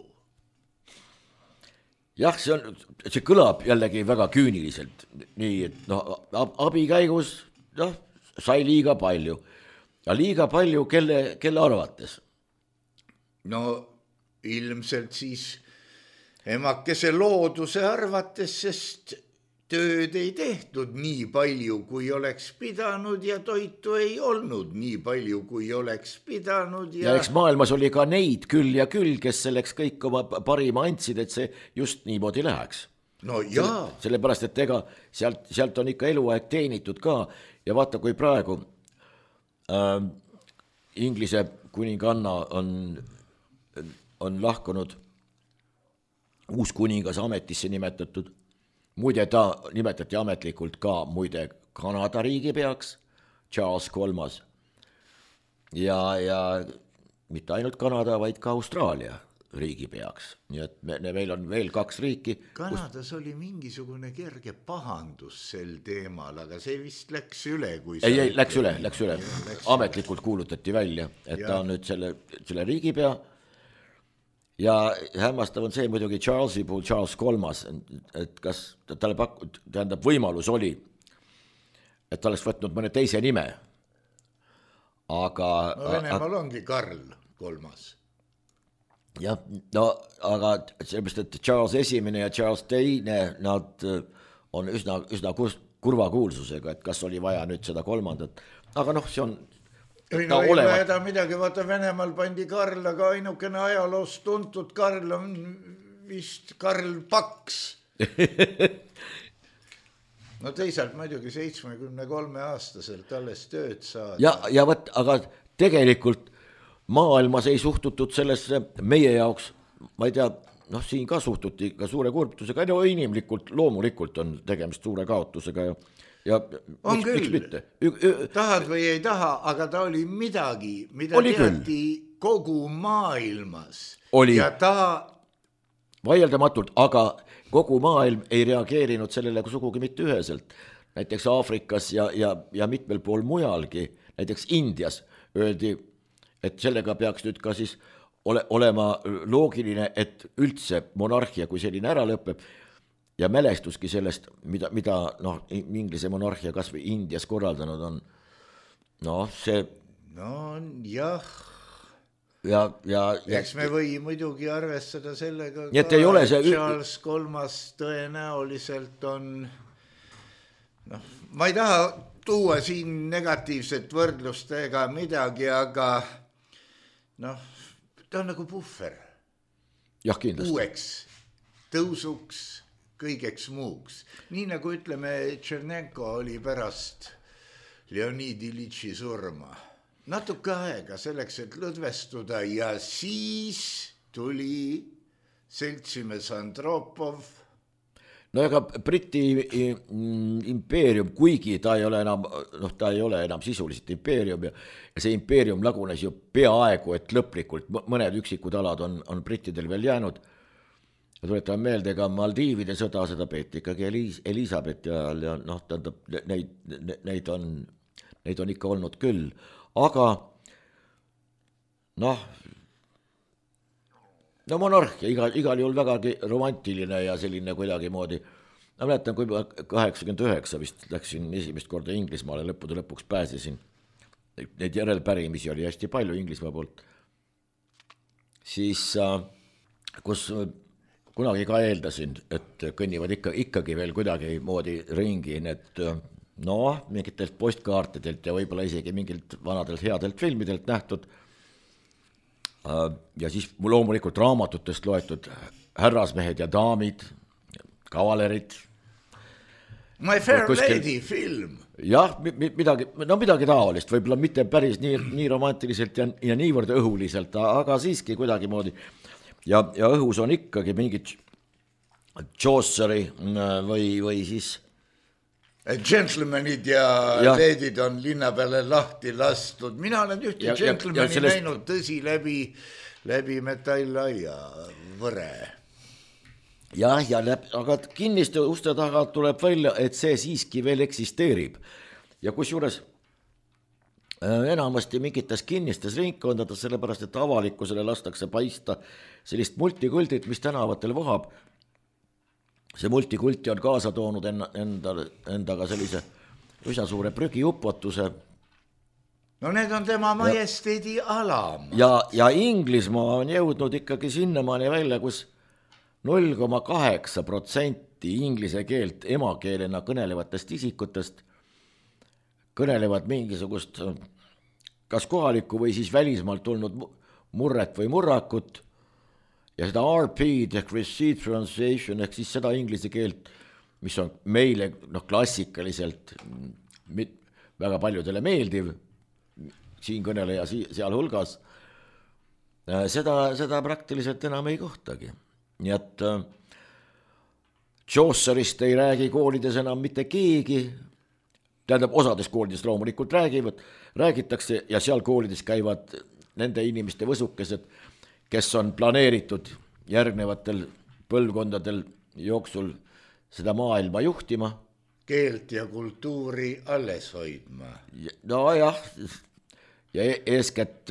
Jah, see, on, see kõlab jällegi väga küüniliselt. Nii, et noh, abi käigus noh, sai liiga palju. Ja liiga palju kelle, kelle arvates? No ilmselt siis emakese looduse arvates, sest tööd ei tehtud nii palju, kui oleks pidanud ja toitu ei olnud nii palju, kui oleks pidanud. Ja, ja eks maailmas oli ka neid küll ja küll, kes selleks kõik oma parima andsid, et see just niimoodi läheks. No jaa. Selle, sellepärast, et ega sealt, sealt on ikka eluaeg teenitud ka ja vaata, kui praegu äh, Inglise kuninganna on, on lahkunud, uus kuningas ametisse nimetatud. Muide, ta nimetati ametlikult ka muide Kanada riigipeaks, Charles kolmas. Ja, ja mitte ainult Kanada, vaid ka Austraalia riigipeaks. Nii et me, meil on veel kaks riiki. Kanadas kus... oli mingisugune kerge pahandus sel teemal, aga see vist läks üle. Kui ei, ei, läks üle, läks üle. Ametlikult kuulutati välja, et ja. Ta on nüüd selle, selle riigipea. Ja hämmastav on see muidugi Charlesi puhul, Charles kolmas, et kas talle pakkud, tähendab võimalus oli, et ta oleks võtnud mõne teise nime. Aga... No Venemaal a... ongi Karl kolmas. Jah, no aga sellepärast, et Charles esimene ja Charles teine, nad on üsna, üsna kurva kuulsusega, et kas oli vaja nüüd seda kolmandat. Aga noh, see on... Ei, no ei väeda midagi, vaata Venemaal pandi Karl, aga ainukene ajaloos tuntud Karl on vist Karl Paks. No teisalt muidugi seitsmekümne kolme aastaselt alles tööd saada. Ja, ja võt, aga tegelikult maailmas ei suhtutud sellesse meie jaoks, ma ei tea, noh siin ka suhtuti ka suure kurbtusega, no inimlikult, loomulikult on tegemist suure kaotusega ja ja on miks, küll, miks ü- ü- tahad või ei taha, aga ta oli midagi, mida oli teati küll. Kogu maailmas oli. Ja ta vaieldamatult, aga kogu maailm ei reageerinud sellele sugugi mitte üheselt. Näiteks Aafrikas ja, ja, ja mitmel pool mujalgi, näiteks Indias öeldi, et sellega peaks nüüd ka siis ole, olema loogiline, et üldse monarhia kui selline ära lõpeb. Ja mälestuski sellest, mida, mida noh, Inglise monarhia kas või Indias korraldanud on. No see... No jah. ja, ja, ja eks me või muidugi arvestada sellega nii, et ei ole see Charles kolmas tõenäoliselt on noh, ma ei taha tuua siin negatiivset võrdlust ega midagi, aga noh, ta on nagu puhver jah, kindlasti uueks tõusuks, kõigeks muuks, nii nagu ütleme Tšernenko oli pärast Leonid Ilitši surma natuke aega selleks, et lõdvestuda ja siis tuli seltsimees Andropov. No ega Briti impeerium, kuigi ta ei ole enam, noh, ta ei ole enam sisuliselt impeerium ja see impeerium lagunes ju peaaegu, et lõplikult mõned üksikud alad on, on brittidel veel jäänud. Tuletame meelde, ega Maldiivide sõda seda peeti ikkagi Elis, Elisabeth ja, ja noh, tähendab, neid, neid on, neid on ikka olnud küll. Aga noh, no monarhia igal, igal juhul vägagi romantiline ja selline kuidagi moodi. Ma mäletan, kui ma kaheksakümmend üheksa vist läksin esimest korda Inglismaale, lõppude lõpuks pääsesin. Neid järelpärimisi oli hästi palju Inglismaa poolt. Siis kus kunagi ka eeldasin, et kõnnivad ikka, ikkagi veel kuidagi moodi ringi need no, mingitelt postkaartidelt ja võib-olla isegi mingilt vanadelt headelt filmidelt nähtud. Ja siis loomulikult raamatutest loetud härrasmehed ja daamid, kavalerid. My Fair kuskil... Lady film. Jah, midagi, no midagi taolist, võib-olla mitte päris nii, nii romantiliselt ja, ja niivõrd õhuliselt, aga siiski kuidagi moodi. Ja, ja õhus on ikkagi mingid Chauceri või, või siis Gentlemanid ja, ja leedid on linna peale lahti lastud. Mina olen ühte ja, gentlemani ja, ja sellest... näinud tõsi läbi, läbi metallaia võre. Jah, ja läbi, aga kinniste uste taga tuleb välja, et see siiski veel eksisteerib. Ja kus juures enamasti mingites kinnistes ringkondades, sellepärast, et avalikkusele lastakse paista sellist multikuldit, mis tänavatel vohab. See multikulti on kaasa toonud enda, endaga sellise üsna suure prügiupotuse. No need on tema majesteedi alam. Ja, ja Inglismaa on jõudnud ikkagi sinnamaani välja, kus null koma kaheksa protsenti inglise keelt emakeelena kõnelevatest isikutest kõnelevad mingisugust kas kohalikku või siis välismaalt tulnud murret või murrakut. Ja seda R P-d ehk receipt pronunciation ehk siis seda inglise keelt, mis on meile noh, klassikaliselt väga paljudele meeldiv, siin kõneleja seal hulgas, seda, seda praktiliselt enam ei kohtagi. Nii et Chaucerist ei räägi koolides enam mitte keegi, tähendab osades koolides loomulikult räägivad, räägitakse ja seal koolides käivad nende inimeste võsukesed, kes on planeeritud järgnevatel põlvkondadel jooksul seda maailma juhtima. Keelt ja kultuuri alles hoidma. No jah, ja eeskätt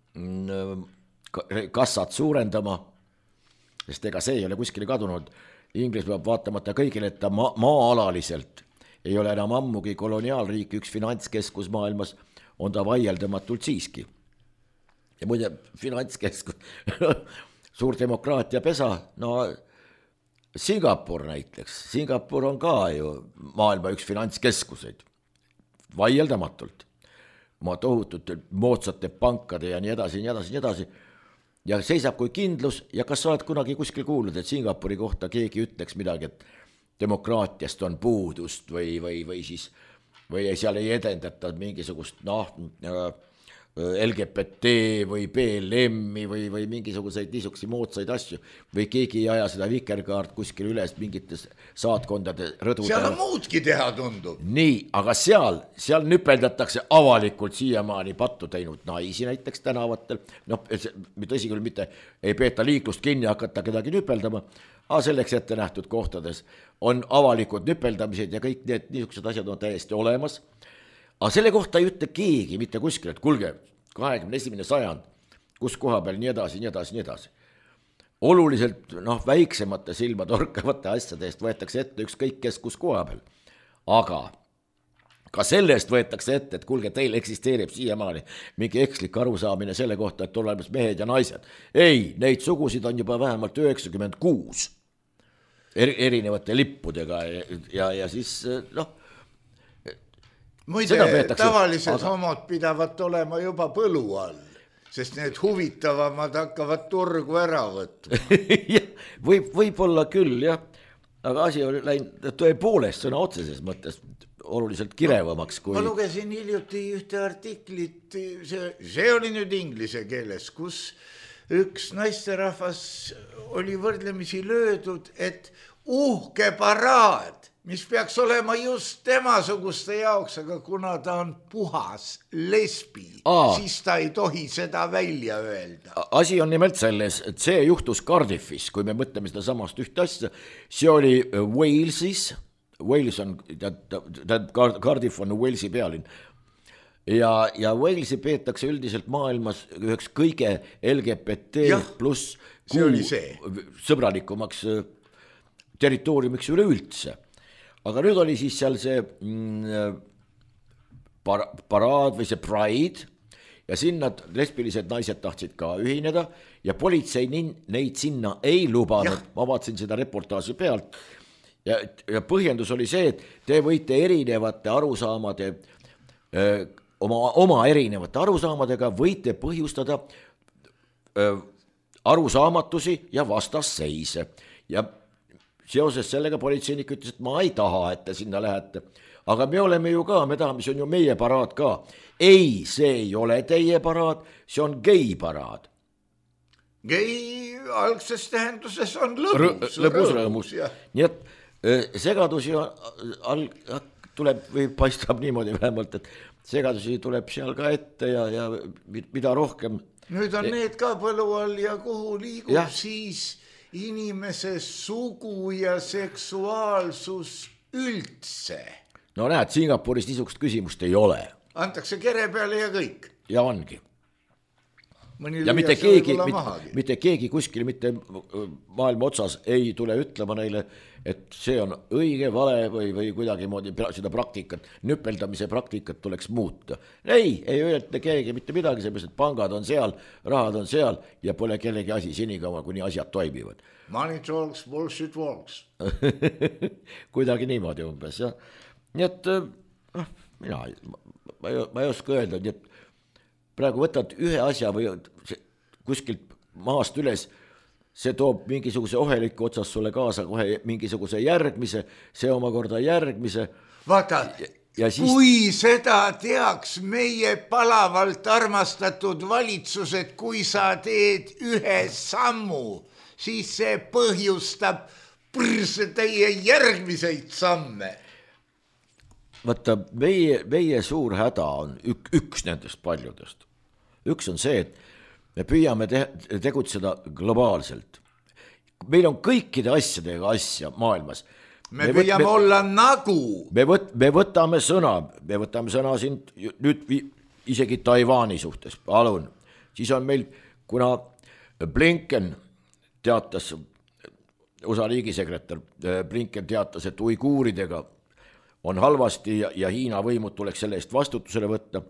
kassat suurendama, sest ega see ei ole kuskile kadunud. Inglis peab vaatamata kõigile, et ta ma- maa-alaliselt ei ole enam ammugi koloniaalriik, üks finantskeskus maailmas, on ta vaieldamatult siiski. Ja muide, finantskeskus, suur demokraatia pesa, no Singapur näiteks, Singapur on ka ju maailma üks finantskeskuseid, vaieldamatult, oma tohutute moodsate pankade ja nii edasi, nii edasi, nii edasi, ja seisab kui kindlus, ja kas sa oled kunagi kuskil kuulnud, et Singapuri kohta keegi ütleks midagi, et demokraatiast on puudust või, või, või siis, või seal ei edendata mingisugust, noh, L G B T või B L M-i või, või mingisuguseid niisuguseid moodsaid asju või keegi ei aja seda vikerkaart kuskil üles mingites saatkondade rõdudel. Seal on muudki teha tundub. Nii, aga seal, seal nüpeldatakse avalikult siiamaani pattu teinud naisi näiteks tänavatel. Noh, tõsi küll mitte ei peeta liiklust kinni hakata kedagi nüpeldama, aga selleks ette nähtud kohtades on avalikud nüpeldamised ja kõik need niisugused asjad on täiesti olemas. Aga selle kohta ei ütle keegi mitte kuskil, et kulge, kahekümne esimene sajand, kus koha peal nii edasi, nii edasi, nii edasi. Oluliselt noh, väiksemate silma torkavate asjade eest võetakse ette ükskõik kes kus koha peal. Aga ka sellest võetakse ette, et kuulge, teil eksisteerib siiamaani mingi ekslik arusaamine selle kohta, et olemas mehed ja naised. Ei, neid sugusid on juba vähemalt üheksakümmend kuus erinevate lippudega ja, ja, ja siis noh. Muide, peetakse, tavalised aga... homod pidavat olema juba põlu all, sest need huvitavamad hakkavad turgu ära võtma. võib, võib olla küll, jah, aga asi oli läinud tõepoolest sõna otseses mõttes oluliselt kirevamaks kui... Ma lugesin hiljuti ühte artiklit, see, see oli nüüd inglise keeles, kus üks naisterahvas oli võrdlemisi löödud, et uhke paraad, mis peaks olema just temasuguste jaoks, aga kuna ta on puhas lesbi, Aa. siis ta ei tohi seda välja öelda. Asi on nimelt selles, et see juhtus Cardiffis, kui me mõtleme seda samast ühte asja, see oli Walesis, Wales on, Cardiff on Walesi pealinn ja, ja Walesi peetakse üldiselt maailmas üheks kõige L G B T pluss sõbralikumaks territooriumiks üleüldse. Aga nüüd oli siis seal see mm, par, paraad või see Pride ja sinna lesbilised naised tahtsid ka ühineda ja politsei neid sinna ei lubanud, ma vaatasin seda reportaaži pealt. Ja, ja põhjendus oli see, et te võite erinevate arusaamade, öö, oma, oma erinevate arusaamadega võite põhjustada öö, arusaamatusi ja vastasseise. Ja seoses sellega politseinik ütles, et ma ei taha, et te sinna lähete. Aga me oleme ju ka, me tahame, see on ju meie paraad ka. Ei, see ei ole teie paraad, see on gei paraad. Gei algses tähenduses on lõbus. Lõbus rõõmus. Nii et segadusi al, tuleb või paistab niimoodi vähemalt, et segadusi tuleb seal ka ette ja, ja mida rohkem. Nüüd on need ka põlu all ja kuhu liigub ja. Siis inimese sugu ja seksuaalsus üldse. No näed, Singapuris niisugust küsimust ei ole. Antakse kere peale ja kõik. Ja ongi. Mõni ja mitte keegi, mitte, mitte keegi kuskil, mitte maailma otsas ei tule ütlema neile, et see on õige vale või, või kuidagi moodi seda praktikat, nüpeldamise praktikat tuleks muuta. Ei, ei öelda keegi mitte midagi, seepärast, et pangad on seal, rahad on seal ja pole kellegi asi senikaua, kuni asjad toimivad. Money talks, bullshit walks. Kuidagi niimoodi umbes, jah. Nii et mina, ma ei, ma ei oska öelda, nii et praegu võtad ühe asja või kuskilt maast üles, see toob mingisuguse oheliku otsas sulle kaasa kohe mingisuguse järgmise, see omakorda järgmise. Vaata, ja siis... kui seda teaks meie palavalt armastatud valitsused, kui sa teed ühe sammu, siis see põhjustab põrse teie järgmiseid samme. Vaata, meie, meie suur häda on ük, üks nendest paljudest. Üks on see, et me püüame te, tegutseda globaalselt. Meil on kõikide asjadega asja maailmas. Me, me püüame võt, me, olla nagu. Me, võt, me võtame sõna, me võtame sõna siin nüüd vi, isegi Taiwani suhtes, palun. Siis on meil, kuna Blinken teatas, U S A riigisekretär Blinken teatas, et uiguuridega on halvasti ja, ja Hiina võimud tuleks selle eest vastutusele võtta,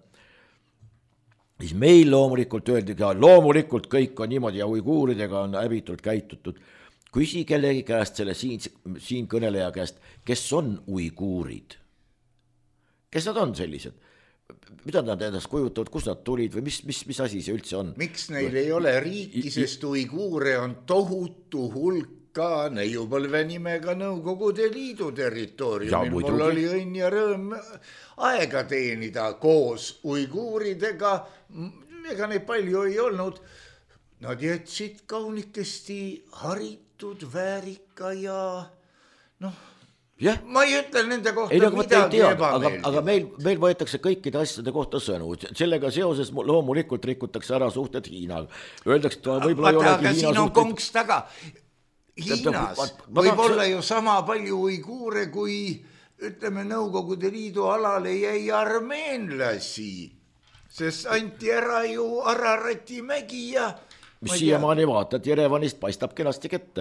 siis meil loomulikult öeldi ka, loomulikult kõik on niimoodi ja uiguuridega on häbitult käitutud. Küsi kellegi käest, selle siin, siin kõneleja käest, kes on uiguurid? Kes nad on sellised? Mida nad endast kujutavad, kus nad tulid või mis, mis, mis asi see üldse on? Miks neil ei ole riiki, sest uiguure on tohutu hulk ka neiupõlve nimega Nõukogude Liidu territooriumil. Mul oli õnn ja rõõm aega teenida koos uiguuridega, ega neid palju ei olnud. Nad jätsid kaunikesti haritud, väärika ja noh, ja. Ma ei ütle nende kohta ei, midagi ebameeldib. Aga, aga meil, meil võetakse kõikide asjade kohta sõnu. Sellega seoses loomulikult rikutakse ära suhted Hiinaga. Öeldakse, et võib-olla ei olegi Hiina suhted. Siin on konks taga. Hiinas võib olla ju sama palju uiguure, kui ütleme Nõukogude Liidu alale jäi armeenlasi, sest anti ära ju Ararati mägi ja mis siiamaani vaatad, Jerevanist paistab kenasti kette.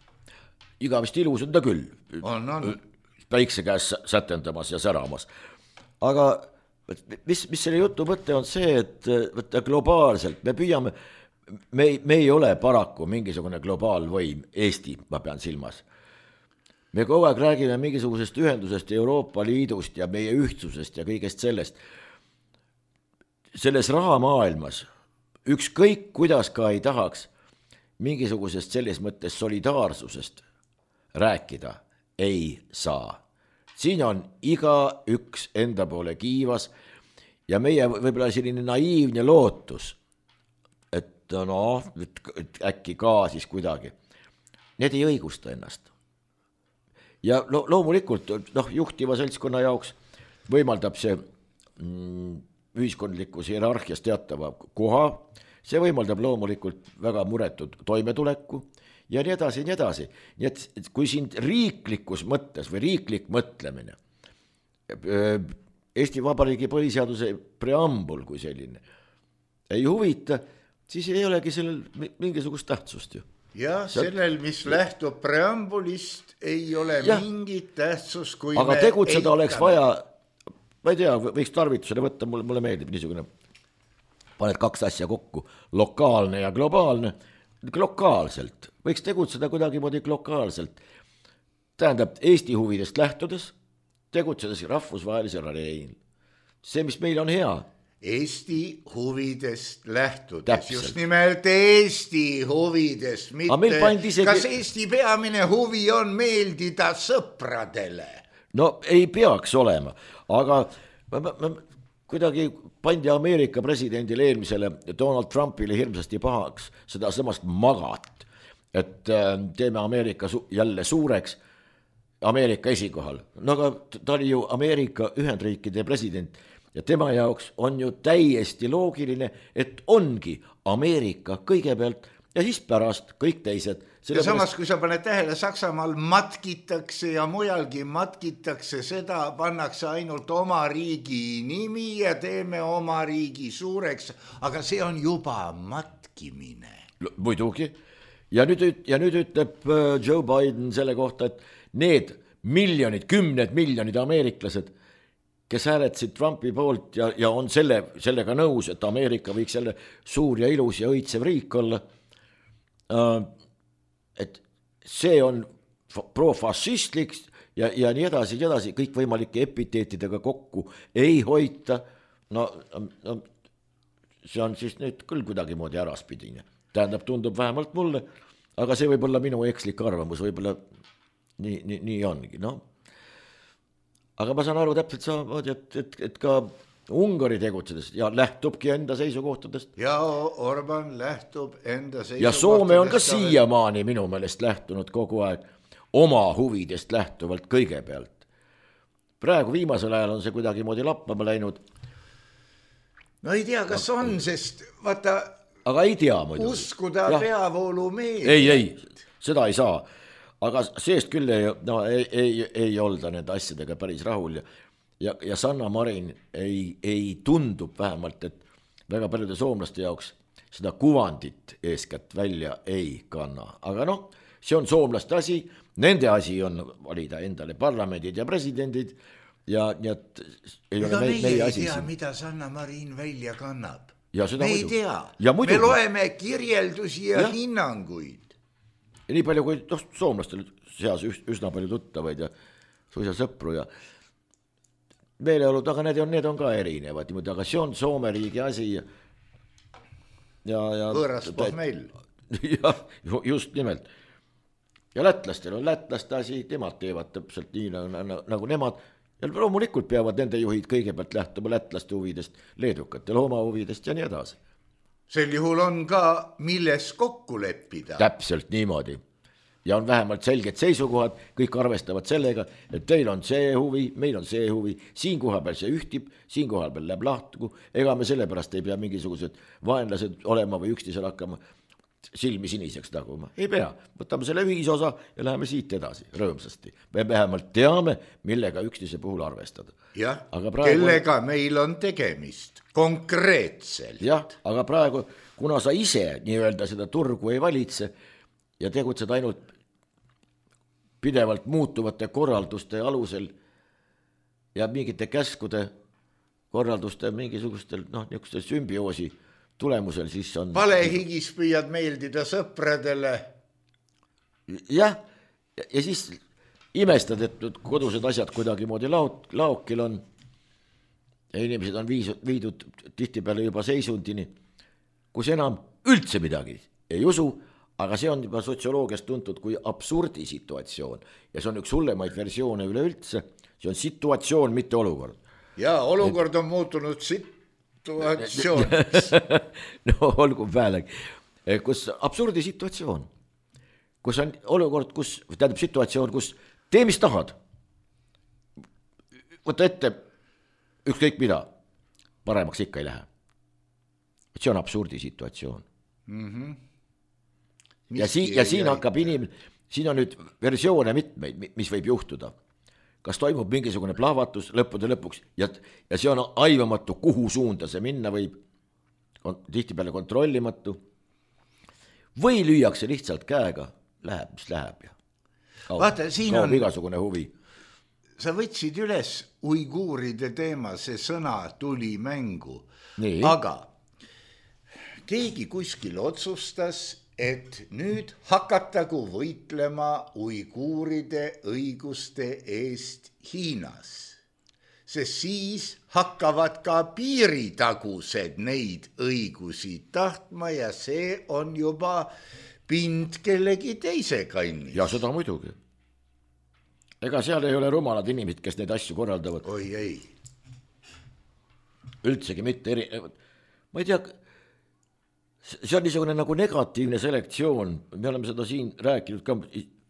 Igavesti ilus on ta küll. On, on. Päikse käes sätendamas ja säramas. aga mis, mis selle jutu mõte on see, et võtta globaalselt, me püüame, me, me ei ole paraku mingisugune globaalvõim, Eesti, ma pean silmas. Me kogu aeg räägime mingisugusest ühendusest Euroopa Liidust ja meie ühtsusest ja kõigest sellest. Selles rahamaailmas ükskõik kuidas ka ei tahaks mingisugusest selles mõttes solidaarsusest rääkida ei saa. Siin on iga üks enda poole kiivas ja meie võib-olla selline naiivne lootus, et noh, et äkki ka siis kuidagi. Need ei õigusta ennast. Ja lo- loomulikult noh, juhtiva seltskonna jaoks võimaldab see mm, ühiskondlikus hierarhias teatava koha, see võimaldab loomulikult väga muretud toimetuleku ja nii edasi, nii edasi. Nii et kui siin riiklikus mõttes või riiklik mõtlemine, Eesti Vabariigi põhiseaduse preambul kui selline ei huvita, siis ei olegi sellel mingisugust tähtsust ju. Ja sellel, mis lähtub preambulist, ei ole ja. mingit tähtsus, kui aga me tegutseda eitame. Oleks vaja, ma ei tea, võiks tarvitusele võtta, mulle, mulle meeldib niisugune, paned kaks asja kokku, lokaalne ja globaalne, lokaalselt, võiks tegutseda kuidagi moodi lokaalselt. Tähendab, Eesti huvidest lähtudes, tegutsedes rahvusvahelisel areenil. See, mis meil on hea. Eesti huvidest lähtudes, täpselt. Just nimelt Eesti huvidest, mitte isegi... kas Eesti peamine huvi on meeldida sõpradele? No ei peaks olema, aga ma, ma, ma, kuidagi pandi Ameerika presidendile eelmisele Donald Trumpile hirmsasti pahaks seda samast magat, et teeme Ameerika su- jälle suureks, Ameerika esikohal. No aga ta oli ju Ameerika Ühendriikide president ja tema jaoks on ju täiesti loogiline, et ongi Ameerika kõigepealt ja siis pärast kõik teised. Ja samas, kui sa paned tähele, Saksamaal matkitakse ja mujalgi matkitakse, seda pannakse ainult oma riigi nimi ja teeme oma riigi suureks, aga see on juba matkimine. Muidugi. Ja nüüd, ja nüüd ütleb Joe Biden selle kohta, et need miljonid, kümned miljonid ameeriklased, kes hääletasid Trumpi poolt ja, ja on selle, sellega nõus, et Ameerika võiks jälle suur ja ilus ja õitsev riik olla, et see on profašistlik ja, ja nii edasi, nii edasi, kõik võimalike epiteetidega kokku ei hoita, no, no see on siis nüüd küll kuidagi moodi äraspidine. Tähendab, tundub vähemalt mulle, aga see võib olla minu ekslik arvamus, võib-olla nii, nii, nii ongi, noh. Aga ma saan aru täpselt samamoodi, et, et, et ka Ungari tegutsedes ja lähtubki enda seisukohtadest. Ja Orban lähtub enda seisukohtadest. Ja Soome on ka siiamaani minu meelest lähtunud kogu aeg oma huvidest lähtuvalt kõigepealt. Praegu viimasel ajal on see kuidagi moodi lappama läinud. No ei tea, kas on, sest vaata, aga ei tea muidugi. Uskuda ja. Peavoolu meeldib. Ei, ei, seda ei saa. Aga seest küll ei, no, ei, ei, ei olda nende asjadega päris rahul ja, ja, ja Sanna Marin ei, ei tundub vähemalt, et väga paljude soomlaste jaoks seda kuvandit eeskätt välja ei kanna. Aga noh, see on soomlaste asi, nende asi on valida endale parlamendid ja presidendid ja nii et ei Ega ole meie, meie asi tea, siin. mida Sanna Marin välja kannab. Ja seda me muidu. ei tea, ja me loeme kirjeldusi ja, ja hinnanguid. Ja nii palju, kui no, soomlastel seas üsna palju tuttavaid ja suisa sõpru ja meeleolud, aga need on, need on ka erinevad, aga see on Soome riigi asi ja, ja, ja võõras pohmell. Ja just nimelt. Ja lätlastel on lätlaste asi, nemad teevad täpselt nii nagu, nagu nemad ja loomulikult peavad nende juhid kõigepealt lähtuma lätlaste huvidest, leedukatel oma huvidest ja nii edasi. Sel juhul on ka milles kokku leppida. Täpselt niimoodi. Ja on vähemalt selged seisukohad, kõik arvestavad sellega, et teil on see huvi, meil on see huvi, siin koha peal see ühtib, siin koha peal läheb lahtugu, ega me sellepärast ei pea mingisugused vaenlased olema või üksteisel hakkama silmi siniseks taguma. Ei pea, võtame selle ühisosa ja läheme siit edasi rõõmsasti. Me vähemalt teame, millega üksteise puhul arvestada. Jah, praegu... kellega meil on tegemist konkreetselt. Jah, aga praegu, kuna sa ise nii-öelda seda turgu ei valitse ja tegutsed ainult pidevalt muutuvate korralduste alusel ja mingite käskude korralduste mingisugustel noh, niisugustel sümbioosi tulemusel siis on palehigis püüad meeldida sõpradele. jah, ja siis imestad, et kodused asjad kuidagi moodi laok, laokil on ja inimesed on viisud, viidud tihtipeale juba seisundini, kus enam üldse midagi ei usu, aga see on juba sotsioloogiast tuntud kui absurdisituatsioon ja see on üks hullemaid versioone üleüldse, see on situatsioon, mitte olukord. Ja olukord on muutunud situatsiooniks. no olgu pealegi, kus absurdisituatsioon, kus on olukord, kus tähendab situatsioon, kus tee mis tahad, võta ette ükskõik mida, paremaks ikka ei lähe. See on absurdisituatsioon. Mm-hmm. ja, si- ja siin hakkab inimene, siin on nüüd versioone mitmeid, mis võib juhtuda. Kas toimub mingisugune plahvatus lõppude lõpuks ja, ja see on aivamatu, kuhu suunda see minna võib, on tihtipeale kontrollimatu, või lüüakse lihtsalt käega, läheb, mis läheb ja kaob, vaata, siin kaob on igasugune huvi. Sa võtsid üles uiguuride teema, see sõna tuli mängu, Nii. aga keegi kuskil otsustas, et nüüd hakatagu võitlema uiguuride õiguste eest Hiinas, sest siis hakkavad ka piiritagused neid õigusi tahtma ja see on juba pind kellegi teise kannis. Ja seda muidugi. Ega seal ei ole rumalad inimesed, kes neid asju korraldavad. Oi ei. Üldsegi mitte eri... Ma ei tea, see on niisugune nagu negatiivne selektsioon, me oleme seda siin rääkinud ka,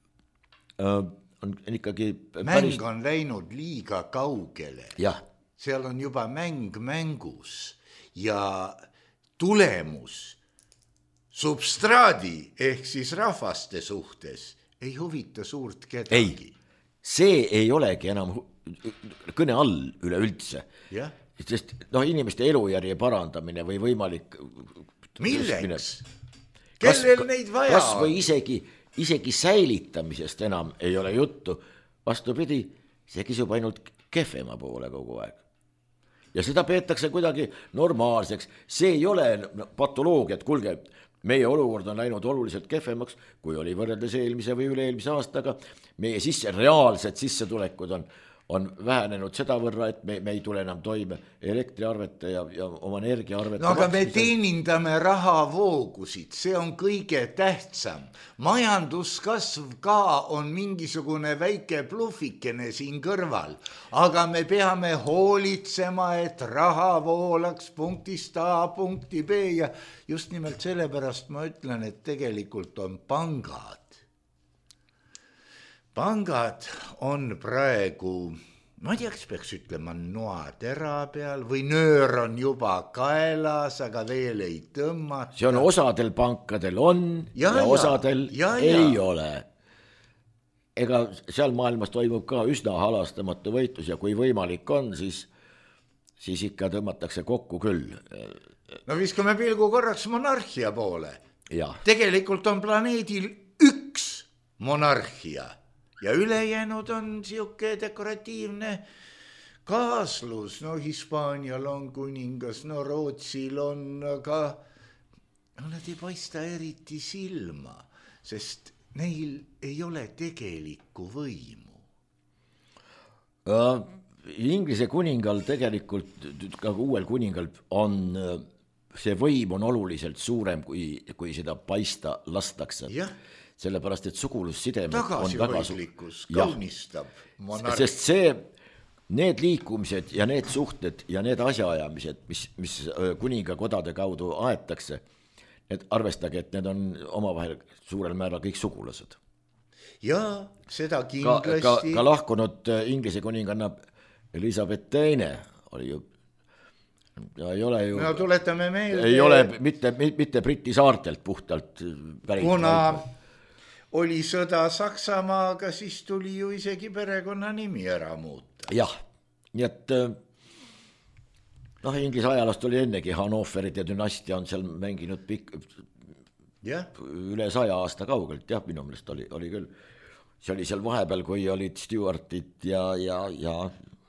on ikkagi mäng päris... on läinud liiga kaugele. Jah. Seal on juba mäng mängus ja tulemus substraadi ehk siis rahvaste suhtes ei huvita suurt kedagi. Ei, see ei olegi enam kõne all üleüldse. Jah. Sest noh, inimeste elujärje parandamine või võimalik... Milleks? Kellel kas, neid vaja kas või isegi, isegi säilitamisest enam ei ole juttu. Vastupidi, see kisub ainult kehvema poole kogu aeg. Ja seda peetakse kuidagi normaalseks. See ei ole patoloogia, et kulge, meie olukord on läinud oluliselt kehvemaks, kui oli võrreldes eelmise või üle-eelmise aastaga. Meie sisse, reaalsed sissetulekud on, on vähenenud seda võrra, et me, me ei tule enam toime elektriarvete ja, ja oma energiaarvete. No aga me teenindame rahavoogusid, see on kõige tähtsam. Majanduskasv ka on mingisugune väike pluffikene siin kõrval, aga me peame hoolitsema, et raha voolaks punktist A punkti B ja just nimelt sellepärast ma ütlen, et tegelikult on pangad. Pangad on praegu, ma ei tea, kas peaks ütlema noatera peal või nöör on juba kaelas, aga veel ei tõmmata. See on osadel pankadel on ja, ja, ja osadel ja, ja. ei ole. Ega seal maailmas toimub ka üsna halastamatu võitlus ja kui võimalik on, siis, siis ikka tõmmatakse kokku küll. No viskame pilgu korraks monarhia poole. Ja. Tegelikult on planeedil üks monarhia. Ja ülejäänud on siuke dekoratiivne kaaslus, no Hispaanial on kuningas, no Rootsil on, aga no, nad ei paista eriti silma, sest neil ei ole tegelikku võimu. Uh, Inglise kuningal tegelikult, ka uuel kuningal on, see võim on oluliselt suurem, kui, kui seda paista lastakse. Jah. Sellepärast, et sugulussidemed on väga su- kaunistab monarh. Sest see, need liikumised ja need suhted ja need asjaajamised, mis, mis kuningakodade kaudu aetakse, need arvestage, et need on omavahel suurel määral kõik sugulased. Ja seda kindlasti. Ka, ka, ka lahkunud Inglise kuninganna Elizabeth teine oli ju, ja ei ole ju, no tuletame meelde, ei ole mitte, mitte Briti saartelt puhtalt pärit. Kuna oli sõda Saksamaaga, siis tuli ju isegi perekonna nimi ära muuta. Jah, nii et noh, Inglise ajalast oli ennegi Hannoverid ja dünastia on seal mänginud pikk, ja. üle saja aasta kaugelt, jah, minu meelest oli, oli küll. See oli seal vahepeal, kui olid Stuartid ja, ja, ja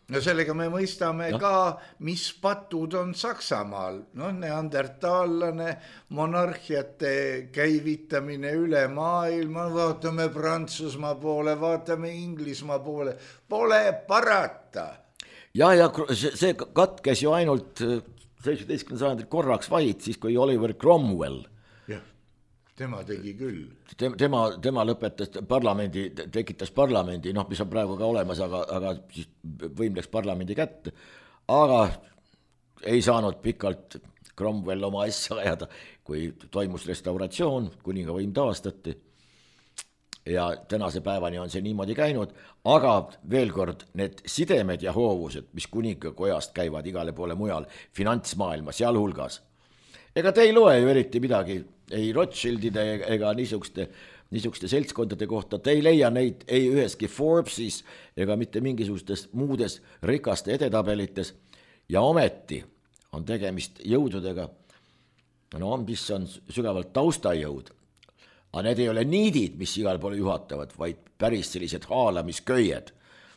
no sellega me mõistame no. ka, mis patud on Saksamaal, noh, neandertaallane, monarhiate käivitamine üle maailma, vaatame Prantsusmaa poole, vaatame Inglismaa poole, pole parata. Ja, ja see katkes ju ainult seitsmeteistkümnendal sajandil korraks vaid, siis kui Oliver Cromwell. Jah, tema tegi küll. Tema, tema lõpetas parlamendi, tekitas parlamendi, noh, mis on praegu ka olemas, aga, aga siis võim läks parlamendi kätte. Aga ei saanud pikalt Cromwell oma asja ajada, kui toimus restauratsioon, kuninga võim taastati. Ja tänase päevani on see niimoodi käinud, aga veel kord need sidemed ja hoovused, mis kuningakojast käivad igale poole mujal, finantsmaailma sealhulgas. Ega te ei loe ju eriti midagi, ei Rothschildide ega niisuguste, niisuguste seltskondade kohta, te ei leia neid ei üheski Forbesis ega mitte mingisugustes muudes rikaste edetabelites ja ometi on tegemist jõududega, no mis on sügavalt taustajõud. Aga need ei ole niidid, mis igal poole juhatavad, vaid päris sellised haalamisköied.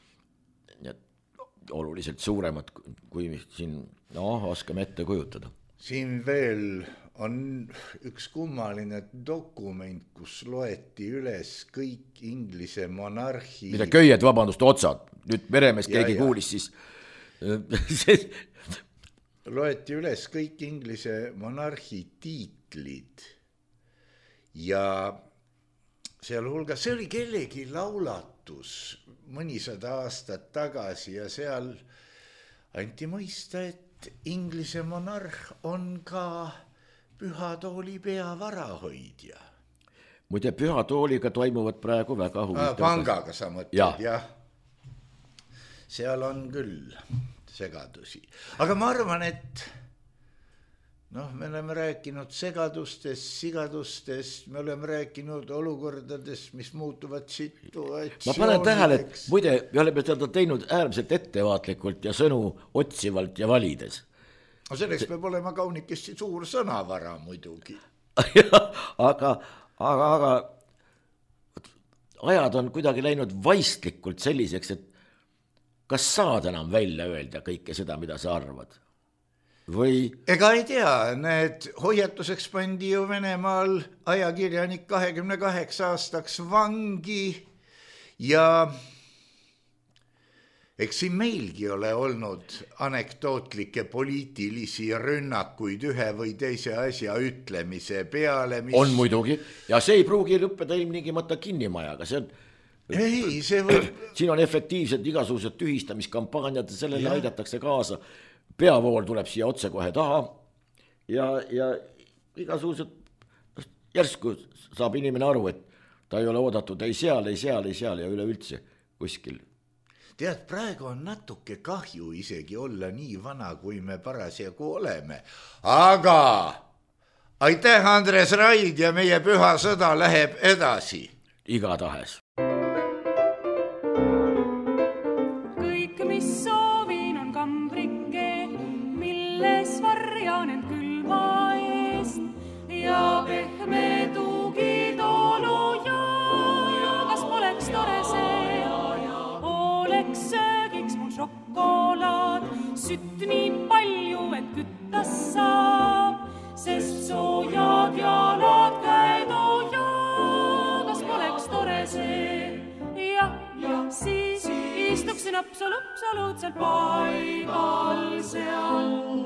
Oluliselt suuremad, kui siin no, oskame ette kujutada. Siin veel on üks kummaline dokument, kus loeti üles kõik Inglise monarhi... Mida köied, vabandust, otsad. Nüüd meremees keegi ja, kuulis, siis... loeti üles kõik Inglise monarhi tiitlid. Ja sealhulgas, see oli kellegi laulatus mõnisada aastat tagasi ja seal anti mõista, et Inglise monarh on ka Püha Tooli peavarahoidja. Muide, Püha Tooliga toimuvad praegu väga huvitavad. Pangaga sa mõtled, jah. jah. Seal on küll segadusi. Aga ma arvan, et noh, me oleme rääkinud segadustest, sigadustest, me oleme rääkinud olukordadest, mis muutuvad situatsioonideks. Ma panen tähele, et muide, me oleme seda teinud äärmiselt ettevaatlikult ja sõnu otsivalt ja valides. No selleks peab olema kaunikesti suur sõnavara muidugi. aga, aga, aga ajad on kuidagi läinud vaistlikult selliseks, et kas saad enam välja öelda kõike seda, mida sa arvad? Või... Ega ei tea, need hoiatuseks pandi ju Venemaal ajakirjanik kahekümne kaheksa aastaks vangi ja eks siin meilgi ole olnud anekdootlikke poliitilisi rünnakuid ühe või teise asja ütlemise peale, mis... On muidugi, ja see ei pruugi lõppeda ilmtingimata kinnimajaga, see on... Ei, see võib... Siin on efektiivsed igasugused tühistamiskampaaniad ja sellele ja. Aidatakse kaasa. Peavool tuleb siia otse kohe taha ja, ja igasugused järsku saab inimene aru, et ta ei ole oodatud ei seal, ei seal, ei seal ja üleüldse kuskil. Tead, praegu on natuke kahju isegi olla nii vana, kui me parasjagu oleme. Aga aitäh, Andres Raid ja meie püha sõda läheb edasi. Igatahes. Kõik, mis soovin, on kambrike, milles varjan end külma eest ja pehme tuugitoolu ja, ja kas poleks tore see, oleks söögiks mul šokolaad, sütt nii palju, et küttas saab, sest soojad jalad käed ja kas poleks tore see, ja, ja siis istuksin absoluutselt paigal seal,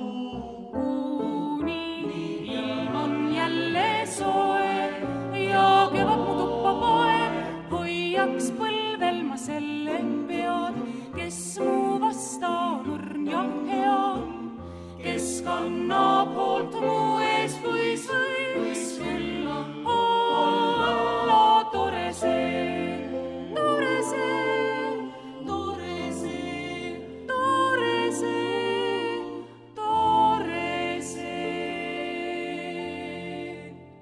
kuni ilm on jälle soe ja kevad mu tuppa poe, hoiaks põlvel ma selle pead, kes mu vasta on õrn ja hea, kes kannab hoolt mu ees, kui võiks küll olla tore see, tore see, tore see, tore see, tore see.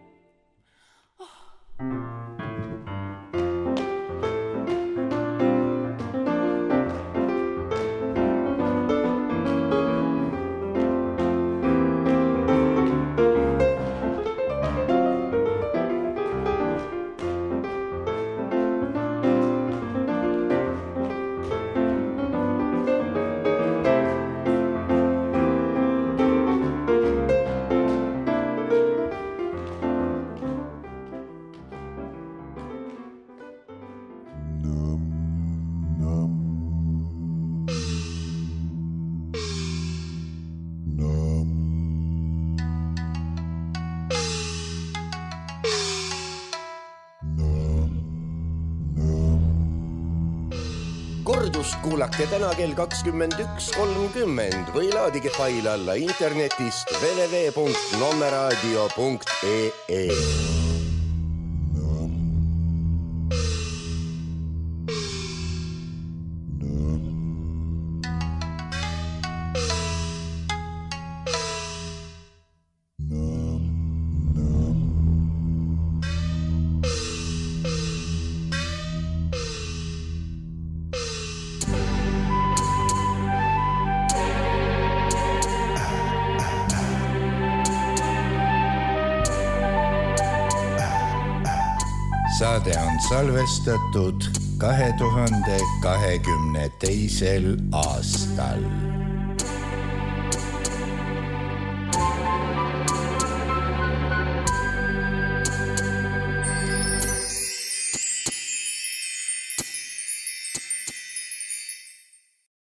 Oh. Kordust kuulake täna kell kakskümmend üks kolmkümmend või laadige fail alla internetist w w w punkt nommeraadio punkt e e. Saade on salvestatud kahe tuhande kahekümne teisel aastal.